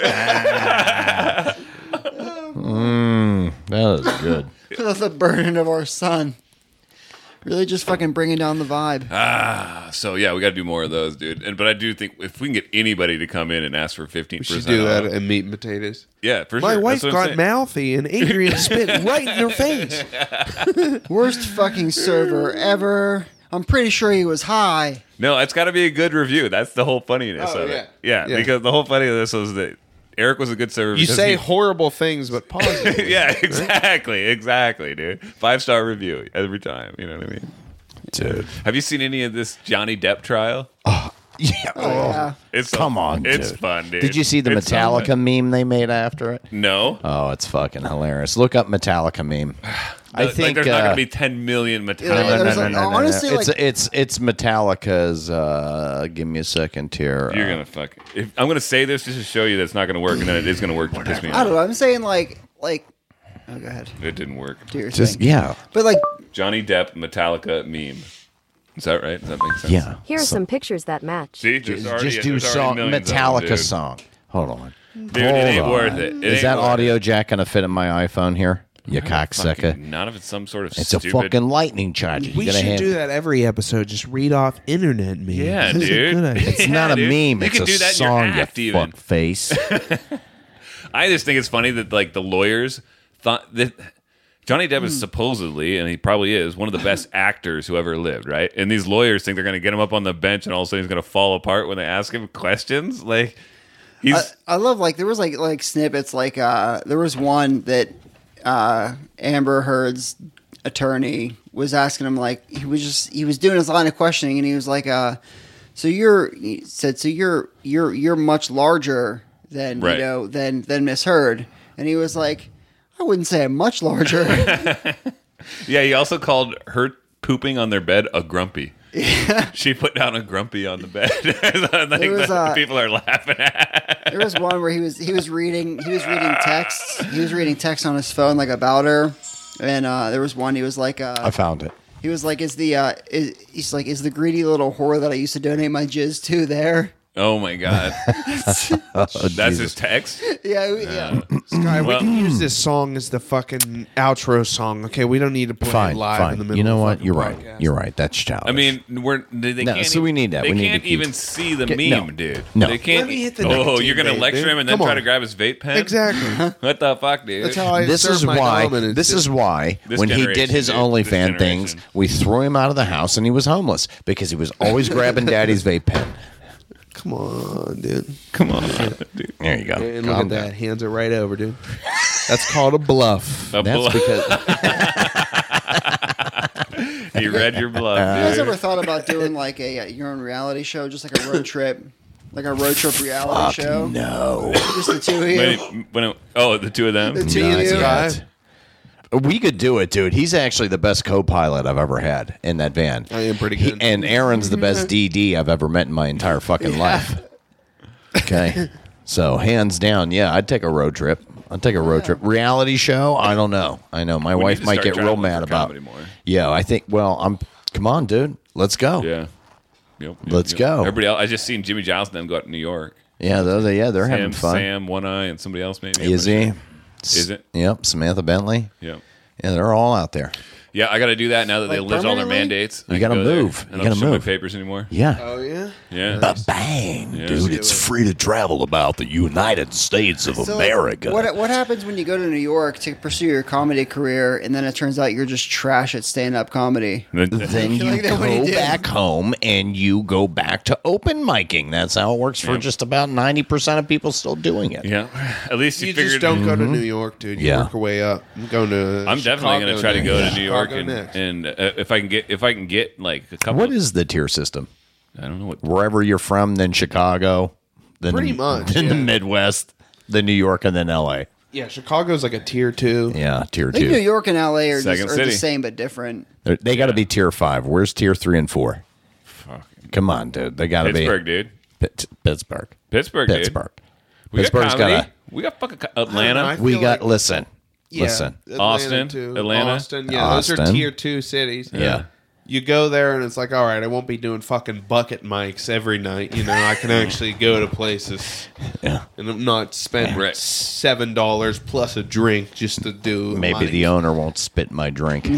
That is good. The burden of our son. Really just fucking bringing down the vibe. Ah, so yeah, we got to do more of those, dude. And but I do think if we can get anybody to come in and ask for fifteen We percent, should do that and meat and potatoes. Yeah, for My sure. wife That's what I'm got saying. mouthy and Adrian spit right in her face. Worst fucking server ever. I'm pretty sure he was high. No, it's got to be a good review. That's the whole funniness Oh, of yeah. it. Yeah, Yeah. because the whole funny of this was that Eric was a good server. You because say he- horrible things, but positive. yeah, exactly, exactly, dude. Five star review every time. You know what I mean? Dude. Have you seen any of this Johnny Depp trial? Yeah. Oh, yeah. It's so- Come on, it's dude. fun, dude. Did you see the It's so Metallica fun. meme they made after it? No. Oh, it's fucking hilarious. Look up Metallica meme. I Like, think there's not uh, going to be ten million Metallica. Yeah, no, no, there's no, like- no, no, no, honestly, no. It's like- it's it's Metallica's. Uh, give me a second here. You're Uh, gonna fuck. If, I'm gonna say this just to show you that it's not gonna work, and then it is gonna work to piss me I don't off. know. I'm saying like like. Oh, go ahead. It didn't work. Do your just thing. yeah, But like, Johnny Depp Metallica meme. Is that right? Does that make sense? yeah. Here are So- some pictures that match. See, there's just, already, just do there's already song millions of them, Metallica dude. song. Hold on. Dude, it Hold ain't on. worth it. It Is ain't that worth it. audio jack gonna fit in my iPhone here? You cocksucker. Fucking- Not if it's some sort of It's stupid. a fucking lightning charger. You We gotta should hand- do that every episode. Just read off internet memes. Yeah, This is a dude. good idea. It's Yeah, not a dude. meme. You It's can a do that in your song. act, you even. fuck face. I just think it's funny that like the lawyers thought that Johnny Depp is supposedly, and he probably is, one of the best actors who ever lived, right? And these lawyers think they're going to get him up on the bench, and all of a sudden he's going to fall apart when they ask him questions. Like he's I, I love like there was like like snippets like uh there was one that uh Amber Heard's attorney was asking him like he was just he was doing his line of questioning and he was like uh so you're he said so you're you're you're much larger than Right. you know than than Miss Heard and he was like I wouldn't say I'm much larger. Yeah, he also called her pooping on their bed a grumpy. Yeah. She put down a grumpy on the bed. I think was, the uh, people are laughing at. There was one where he was he was reading he was reading texts. He was reading texts on his phone like about her, and uh, there was one he was like, uh, I found it. he was like, is the uh, is, he's like, is the greedy little whore that I used to donate my jizz to there? Oh my god, that's his text. Yeah, yeah. Sky, Well- we can use this song as the fucking outro song. Okay, we don't need to play Fine, it live fine. in the middle. You know of the what? fucking You're right. podcast. You're right. That's childish. I mean, we're they, they No, can't. so we even- need that. They We need can't to keep- even see the Get- meme, no. dude. No. They can't. Let me hit the oh, nicotine you're gonna vape, lecture dude. him and then Come try on. to grab his vape pen? Exactly. What the fuck, dude? That's how I this serve is my why. dominance. This is why This when he did generation, his dude. OnlyFans This things, generation. we threw him out of the house and he was homeless because he was always grabbing Daddy's vape pen. Come on, dude. Come on, dude. There you go. And look Calm at down. that. Hands are right over, dude. That's called a bluff. A That's bluff. because He read your bluff, You guys dude. ever thought about doing like a uh, your own reality show, just like a road trip, like a road trip reality show? no. Just the two of you. When, when it- oh, the two of them. The two Not of you. yet. We could do it, dude. He's actually the best co-pilot I've ever had in that van. I am pretty He- good. and Aaron's the best D D I've ever met in my entire fucking life. Okay. So, hands down, yeah, I'd take a road trip. I'd take a road trip. Reality show? I don't know. I know. My We need wife to might start get real traveling mad for about comedy more. Yeah, I think, well, I'm, come on, dude. Let's go. Yeah. Yep, yep, Let's yep. go. Everybody else. I just seen Jimmy Giles and them go out to New York. Yeah, those are, yeah, they're Sam, having fun. Sam, One Eye, and somebody else maybe. Is he? Is it? Yep, Samantha Bentley. Yeah. Yeah, they're all out there. Yeah, I got to do that now that they Like lift all their permanently? mandates. You I can gotta go there. move. I You don't gotta have to show move. my papers anymore. Yeah. Oh, yeah? Yeah. Ba-bang, Yeah. dude. It's free to travel about the United States of So, America. What what happens when you go to New York to pursue your comedy career, and then it turns out you're just trash at stand up comedy? Then you like that what he go did. back home and you go back to open micing. That's how it works for Yeah. just about ninety percent of people still doing it. Yeah. At least you, You figured. just don't go to New York, dude. You Yeah. work your way up. I'm going to I'm definitely going to try to go to New York Chicago and, next. and uh, if I can get if I can get like a couple. What of- is the tier system? I don't know what. Wherever you're from, then Chicago, then Pretty the, much, then the yeah. Midwest, then New York, and then L A. Yeah, Chicago's like a tier two. Yeah, tier I think New two. York and L A are, just, Second are city. the same but different. They're- They got to be tier five. Where's tier three and four? Fuck. Come on, dude. They got to be Pittsburgh, dude. Pitt- Pittsburgh. Pittsburgh, dude. Pittsburgh. We got Pittsburgh's comedy. got a. We got fucking co- I Atlanta. feel We got. like- listen, Yeah, listen. Atlanta Austin, too. Atlanta. Austin. Yeah, those are Austin. tier two cities. Yeah. You go there and it's like, all right, I won't be doing fucking bucket mics every night. You know, I can actually go to places Yeah. and not spend Right. seven dollars plus a drink just to do. Maybe mic. the owner won't spit my drink.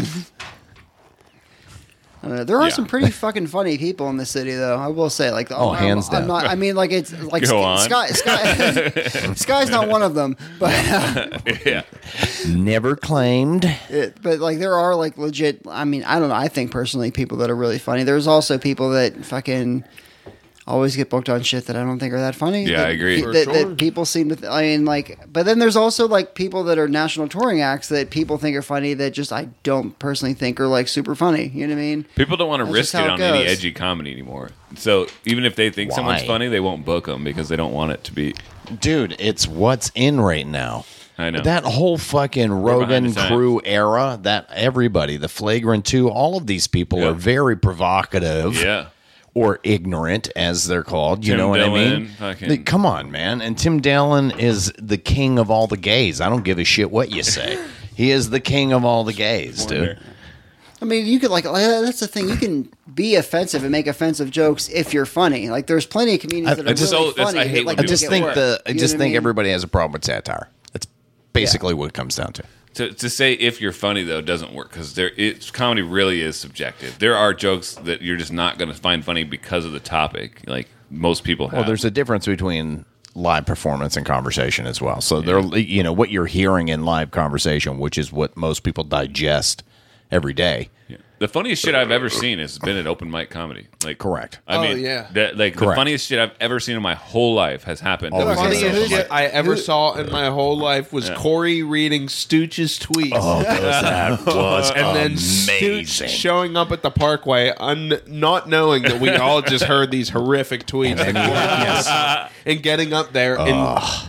Uh, there are Yeah. some pretty fucking funny people in the city, though. I will say, like, Oh, I'm, hands I'm down. not. I mean, like, it's like Go Sky, on. Sky, Sky, Sky's not one of them, but uh, yeah. Never claimed. it, but like there are like legit. I mean, I don't know. I think personally, people that are really funny. There's also people that fucking always get booked on shit that I don't think are that funny. Yeah, that, I agree. pe- For That, sure. that people seem to. Th- I mean, like, but then there's also like people that are national touring acts that people think are funny that just I don't personally think are like super funny. You know what I mean? People don't want to That's risk just it how on it any goes. edgy comedy anymore. So even if they think someone's Why? funny, they won't book them because they don't want it to be. Dude, it's what's in right now. I know. That whole fucking behind Rogan the times. crew era, that everybody, the Flagrant two, all of these people Yeah. are very provocative. Yeah. Or ignorant, as they're called. You Tim know what I mean? Dillon, fucking- Like, come on, man. And Tim Dillon is the king of all the gays. I don't give a shit what you say. He is the king of all the gays, dude. I mean, you could like that's the thing. You can be offensive and make offensive jokes if you're funny. Like, there's plenty of comedians I- that I are just- really oh, that's- funny. I hate that, like, when I just make it think work. the I You know just what I think mean? everybody has a problem with satire. That's basically what it comes down to. To, to say if you're funny though doesn't work because there it's comedy really is subjective. There are jokes that you're just not going to find funny because of the topic. Like most people have. Well, there's a difference between live performance and conversation as well. So there, you know, what you're hearing in live conversation, which is what most people digest every day. Yeah. The funniest shit I've ever seen has been at open mic comedy. Like Correct. I Oh, mean, yeah. that, like the Correct. funniest shit I've ever seen in my whole life has happened. Always at has open been. mic. Funniest shit I ever saw in my whole life was Yeah. Corey reading Stooge's tweets. that was and then Stooge showing up at the Parkway, un- not knowing that we all just heard these horrific tweets, and, Corey just- and getting up there and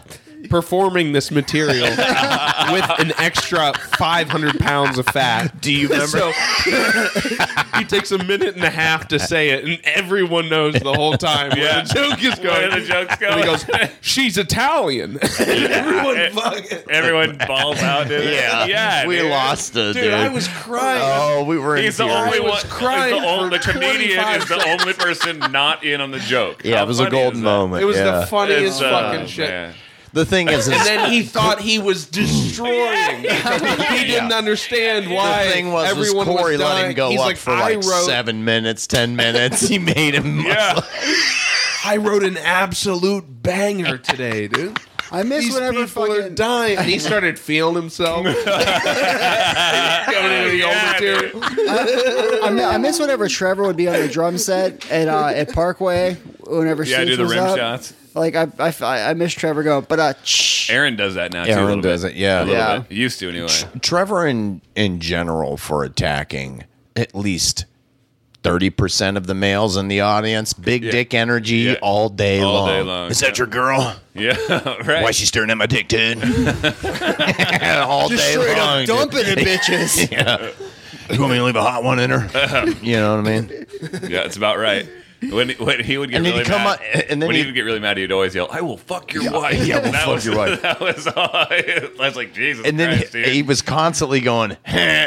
performing this material with an extra five hundred pounds of fat. Do you remember? So he takes a minute and a half to say it, and everyone knows the whole time where the joke is going. Where the joke's And he going. goes, "She's Italian." everyone It- fucking. Everyone balls out. Dude. Yeah, yeah. we dude. lost it, dude. Dude, I was crying. Oh, we were. He's in the tears. only I was one. crying is the, only, for the comedian is the twenty-five only person not in on the joke. Yeah, How it was a funny golden is that? moment. It was yeah. the funniest It's, uh, fucking shit. man. The thing is, And is then he thought he was destroying. He didn't understand why the thing was, was everyone Corey was let dying. him go He's up like, for I like wrote, seven minutes, ten minutes. He made him. Yeah. I wrote an absolute banger today, dude. I miss These whenever people are fucking. dying. And he started feeling himself. Coming into the old Yeah, material. I, mi- I miss whenever Trevor would be on the drum set at uh, at Parkway. Whenever Yeah, Stooge do the was rim up. shots. Like I, I, I miss Trevor going, but uh, shh. Aaron does that now too. a Aaron little does bit. it, yeah. A little Yeah. bit. He used to anyway. Trevor, in in general, for attacking at least thirty percent of the males in the audience, big Yeah. dick energy Yeah. all day All long. day long, Is that yeah. your girl? Yeah, right. Why is she staring at my dick, dude? all Just day straight long. up dude. dumping it, bitches. Yeah. You want me to leave a hot one in her? You know what I mean? Yeah, it's about right. When, when he would get And then really he'd come mad, up- and then when he he'd- would get really mad, he'd always yell, "I will fuck your wife." yeah, we'll That fuck was- your wife. That was all. I was like, Jesus And then Christ, he, dude. he was constantly going, and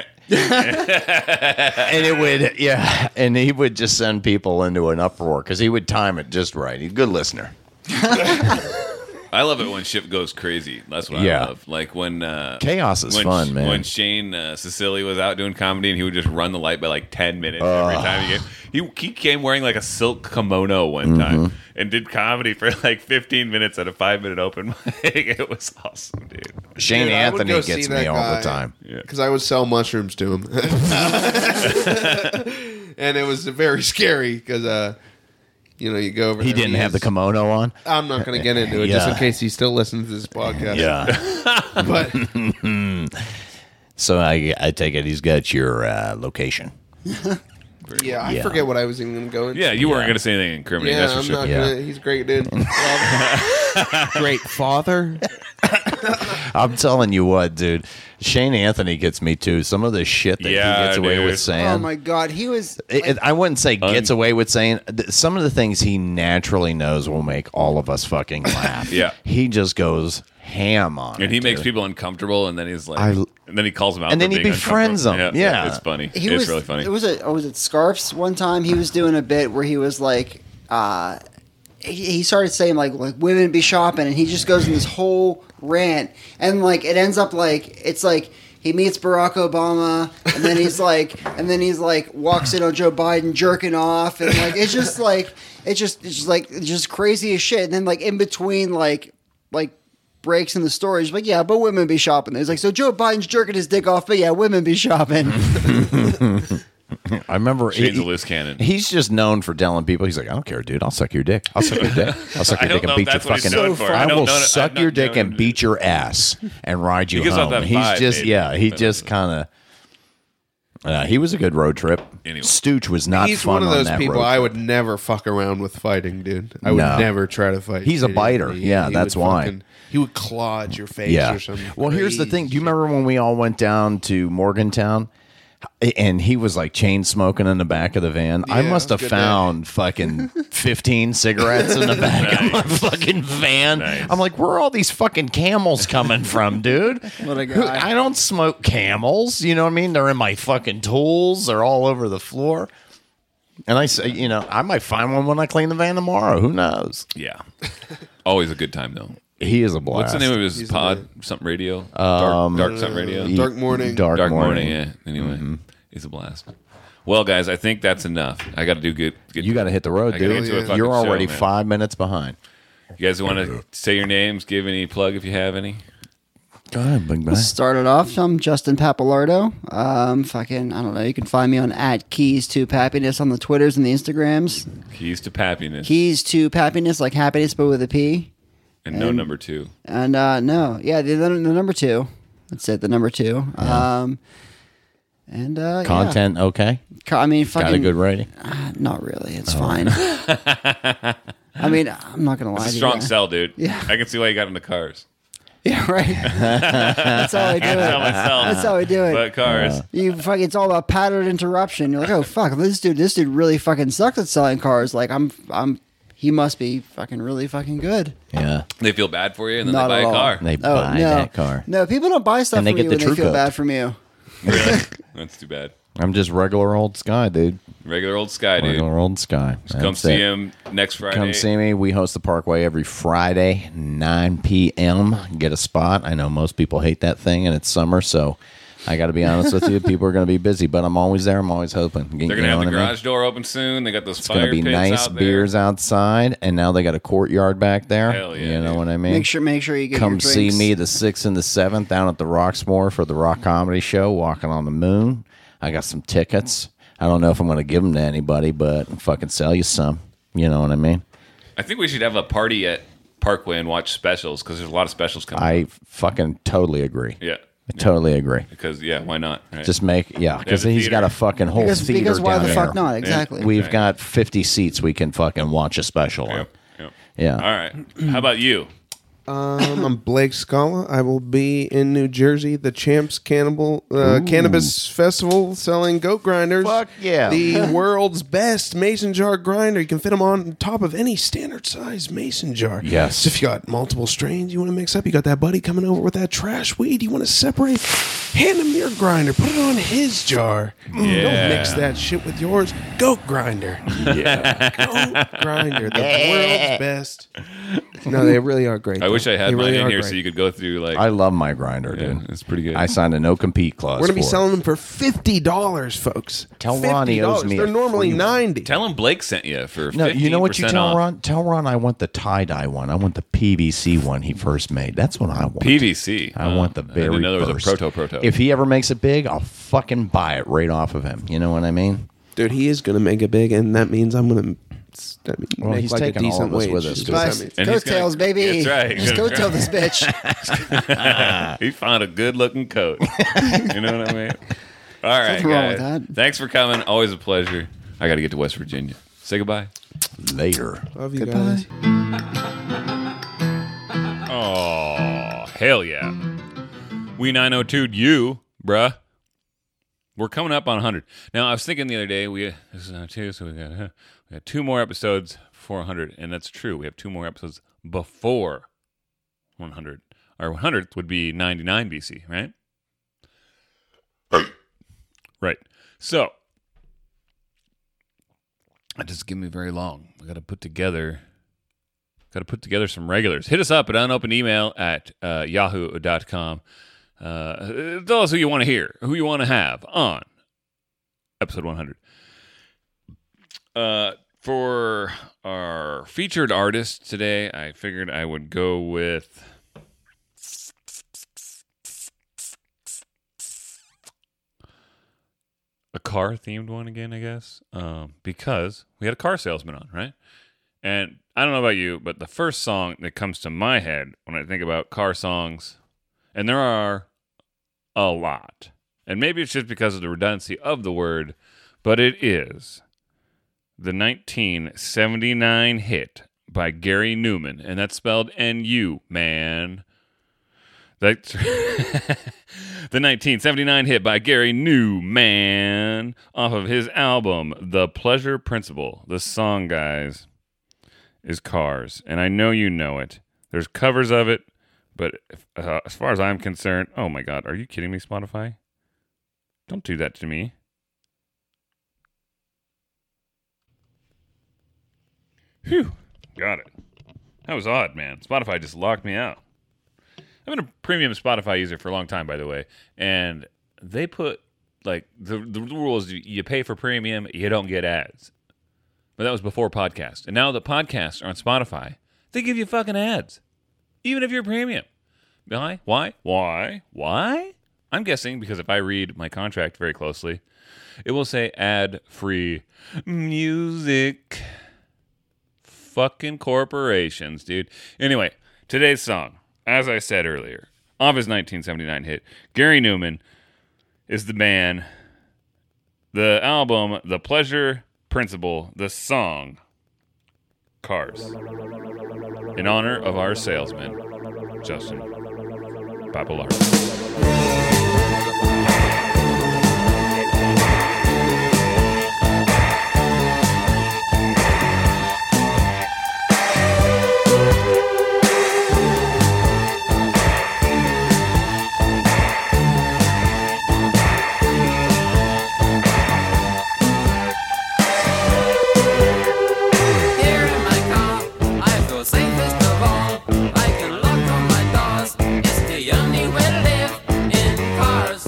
it would, yeah, and he would just send people into an uproar because he would time it just right. He's a good listener. I love it when shit goes crazy. That's what Yeah. I love. Like when uh, Chaos is when, fun, man. When Shane uh, Sicily was out doing comedy, and he would just run the light by like ten minutes every time he came. He, he came wearing like a silk kimono one Mm-hmm. time and did comedy for like fifteen minutes at a five minute open mic. It was awesome, dude. Shane Dude, I would Anthony go gets see me that all guy. the time. Because I would sell mushrooms to him. And it was very scary because, uh, you know, you go over He there, didn't have the is- kimono on. I'm not going to get into it just in Yeah. case he still listens to this podcast. Yeah. But So I, I take it he's got your uh, location. yeah, I Yeah. forget what I was even going to go into. Yeah, you weren't Yeah. going to say anything incriminating. Yeah, that's for I'm sure. not Yeah. gonna. He's a great, dude. Great father. I'm telling you what, dude. Shane Anthony gets me too. Some of the shit that Yeah, he gets away dude. with saying. Oh my god, he was. It- it- I wouldn't say gets Un- away with saying th- some of the things he naturally knows will make all of us fucking laugh. Yeah. he just goes ham on it. And he makes dude. people uncomfortable, and then he's like, I- and then he calls them out, And for then he being befriends uncomfortable. them. Yeah. it's funny. He it's was really funny. It was a. Oh, was it Scarfs? One time he was doing a bit where he was like, uh, he, he started saying like like women be shopping, and he just goes in this whole rant, and like it ends up like it's like. He meets Barack Obama, and then he's like, and then he's like, walks in on Joe Biden jerking off, and like it's just like it's just it's just like it's just crazy as shit. And then like in between like like breaks in the story, he's like, yeah, but women be shopping. He's like, so Joe Biden's jerking his dick off, but yeah, women be shopping. I remember Shane's he- a loose cannon. He's just known for telling people. He's like, I don't care, dude. I'll suck your dick. I'll suck your dick. I'll suck I your don't dick and know if beat your that's what he's fucking. known for. I I don't will know- I've suck not your dick known him and to- beat your ass and ride you He gives off home. that He's vibe, just maybe. yeah. He But- just kind of. Uh, he was a good road trip. Anyway. Stooge was not He's fun one of on those that people road I trip. would never fuck around with fighting, dude. I would No. never try to fight. He's a Shitty biter. Anthony. Yeah, He that's would why. fucking- he would claw at your face Yeah. or something. Well, here's the crazy thing. Do you shit. remember when we all went down to Morgantown? And he was like chain smoking in the back of the van. I Yeah, must it was have a good day. found fucking fifteen cigarettes in the back of my fucking van. Nice. I'm like, where are all these fucking camels coming from, dude? What a Who- guy. I don't smoke camels. You know what I mean? They're in my fucking tools. They're all over the floor. And I say, you know, I might find one when I clean the van tomorrow. Who knows? Yeah, always a good time though. He is a blast. What's the name of his He's pod? Something radio. Dark, dark something radio. Dark Morning. Dark, Dark morning. morning. Yeah. Anyway, it's a blast. Well, guys, I think that's enough. I got to do good. good You got to hit the road, I gotta dude. get to a fucking You're already show, man. five minutes behind. You guys want to say your names? Give any plug if you have any. Go ahead, big man. Started off, I'm Justin Papalardo. Um, fucking, I don't know. You can find me on at Keys to Pappiness on the Twitters and the Instagrams. Keys to Pappiness. Keys to Pappiness, like happiness, but with a P. and no number two. And uh, no, yeah, the, the, the number two. That's it, the number two. Um, and uh, Content okay? Yeah. Co- I mean, fucking. Got a good rating? uh, not really. It's fine. I mean, I'm not gonna lie It's a to strong you. sell, dude. Yeah. I can see why you got into cars. Yeah, right. That's how I do Can't tell it. myself. That's how I do it. But cars. You fucking, it's all about pattern interruption. You're like, oh fuck, this dude, this dude really fucking sucks at selling cars. Like, I'm, I'm, he must be fucking really fucking good. Yeah. They feel bad for you, and then Not they buy at a all. car. They Oh buy no, that car. no, people don't buy stuff And they from get you the when they True feel Coat. bad from you. Really? That's too bad. I'm just regular old Sky, dude. Regular old Sky, dude. Regular old Sky. Come That's see it. him next Friday. Come see me. We host the Parkway every Friday, nine p.m. Get a spot. I know most people hate that thing, and it's summer, so I got to be honest with you. People are going to be busy, but I'm always there. I'm always hoping. They're going to have the garage door open soon. They got those It's fire going to be pits nice out there. beers outside, and now they got a courtyard back there. Hell yeah, you know dude. what I mean? Make sure, make sure you get Come your see drinks. me the sixth and the seventh down at the Roxmore for the Rock Comedy Show, Walking on the Moon. I got some tickets. I don't know if I'm going to give them to anybody, but I'll fucking sell you some. You know what I mean? I think we should have a party at Parkway and watch specials because there's a lot of specials coming. I fucking totally agree. yeah. I totally agree. Because, yeah, why not? Right? Just make, yeah, because the he's theater. got a fucking whole Because, theater because why down the there. fuck not? Exactly. We've Okay. got fifty seats we can fucking watch a special on. Yep, yep. Yeah. All right. How about you? Um, I'm Blake Scala. I will be in New Jersey, the Champs Cannibal uh, Cannabis Festival, selling goat grinders. Fuck yeah. The world's best mason jar grinder. You can fit them on top of any standard size mason jar. Yes. So if you got multiple strains you want to mix up, you got that buddy coming over with that trash weed you want to separate, hand him your grinder. Put it on his jar. Mm, Yeah. Don't mix that shit with yours. Goat grinder. Yeah. Goat grinder. The world's best. No, they really are great. I wish I had They mine really in are here great. so you could go through, like, I love my grinder, yeah, dude. it's pretty good. I signed a no compete clause. We're gonna be for it. selling them for fifty dollars, folks. Tell Ron he owes fifty dollars. me They're a normally free one. ninety. Tell him Blake sent you for No, you know what you fifteen percent tell off. Ron? Tell Ron I want the tie dye one. I want the P V C one he first made. That's what I want. P V C. I want the I very didn't know there was first. a proto proto. If he ever makes it big, I'll fucking buy it right off of him. You know what I mean? Dude, he is gonna make it big, and that means I'm gonna. That means Well, make he's like taking a all decent of us wage. with us, is too. what that Nice. means. And he's gonna- Coattails, baby. That's right. Just coattail this bitch. He found a good looking coat. You know what I mean? All right, Nothing wrong guys. with that. Thanks for coming. Always a pleasure. I got to get to West Virginia. Say goodbye. Later. Love you Goodbye. guys. Oh, hell yeah. We nine oh two'd you, bruh. We're coming up on one hundred. Now, I was thinking the other day, we this is nine oh two, so we got, uh, we got two more episodes for one hundred, and that's true. We have two more episodes before one hundred. Our one hundredth would be ninety-nine B C, right? Right. So, that doesn't give me very long. We got to put together... Got to put together some regulars. Hit us up at unopened email at uh, yahoo dot com. Uh, tell us who you want to hear, who you want to have on episode one hundred. Uh, for our featured artist today, I figured I would go with a car-themed one again, I guess, um, because we had a car salesman on, right? And I don't know about you, but the first song that comes to my head when I think about car songs, and there are a lot, and maybe it's just because of the redundancy of the word, but it is the nineteen seventy-nine hit by Gary Newman, and that's spelled N U, man. That's the nineteen seventy-nine hit by Gary Newman off of his album, The Pleasure Principle. The song, guys, is Cars, and I know you know it. There's covers of it, but if, uh, as far as I'm concerned, oh my God, are you kidding me, Spotify? Don't do that to me. Phew, got it. That was odd, man. Spotify just locked me out. I've been a premium Spotify user for a long time, by the way, and they put, like, the, the rule is you pay for premium, you don't get ads. But that was before podcast. And now that podcasts are on Spotify, they give you fucking ads, even if you're premium. Why? Why? Why? Why? I'm guessing because if I read my contract very closely, it will say ad-free music. Fucking corporations, dude. Anyway, today's song, as I said earlier, off his nineteen seventy-nine hit, Gary Newman is the man. The album, The Pleasure Principle, the song, Cars. In honor of our salesman, Justin. Popular. Here in my car, I feel safest of all. I can lock all my doors. It's the only way to live in cars.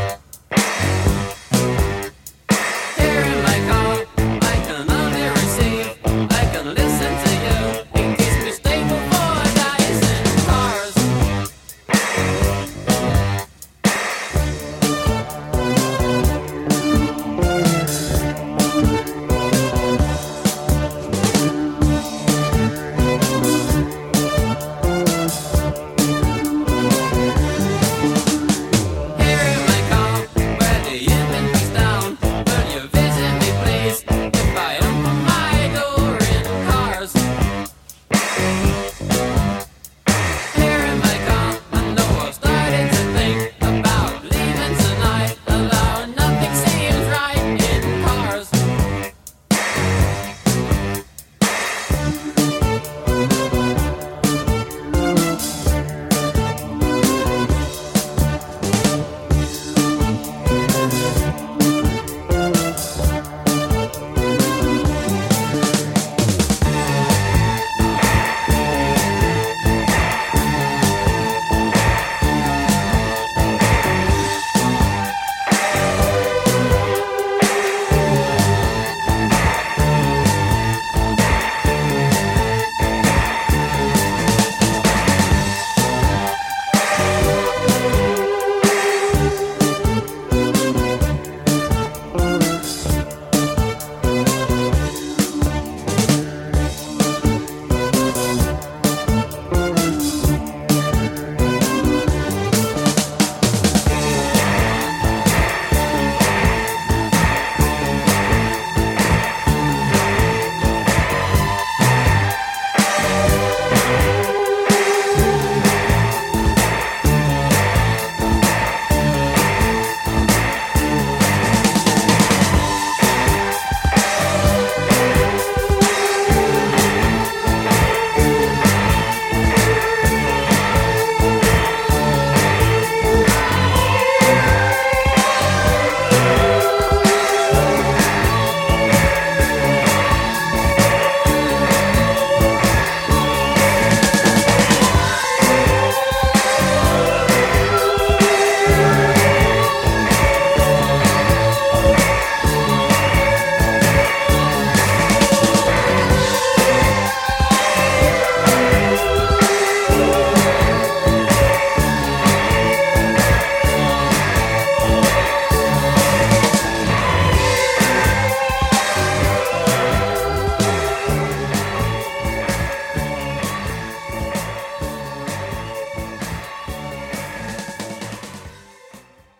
Here in my car, I can only receive. I can listen to you. It keeps me stable for days in cars. Here in my car, where the inventory's down. Will you visit me, please? If I open my door in cars. Here in my car, I know I've started to think about leaving tonight. Although nothing seems right in cars.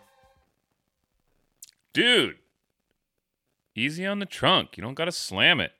Dude, easy on the trunk. You don't got to slam it.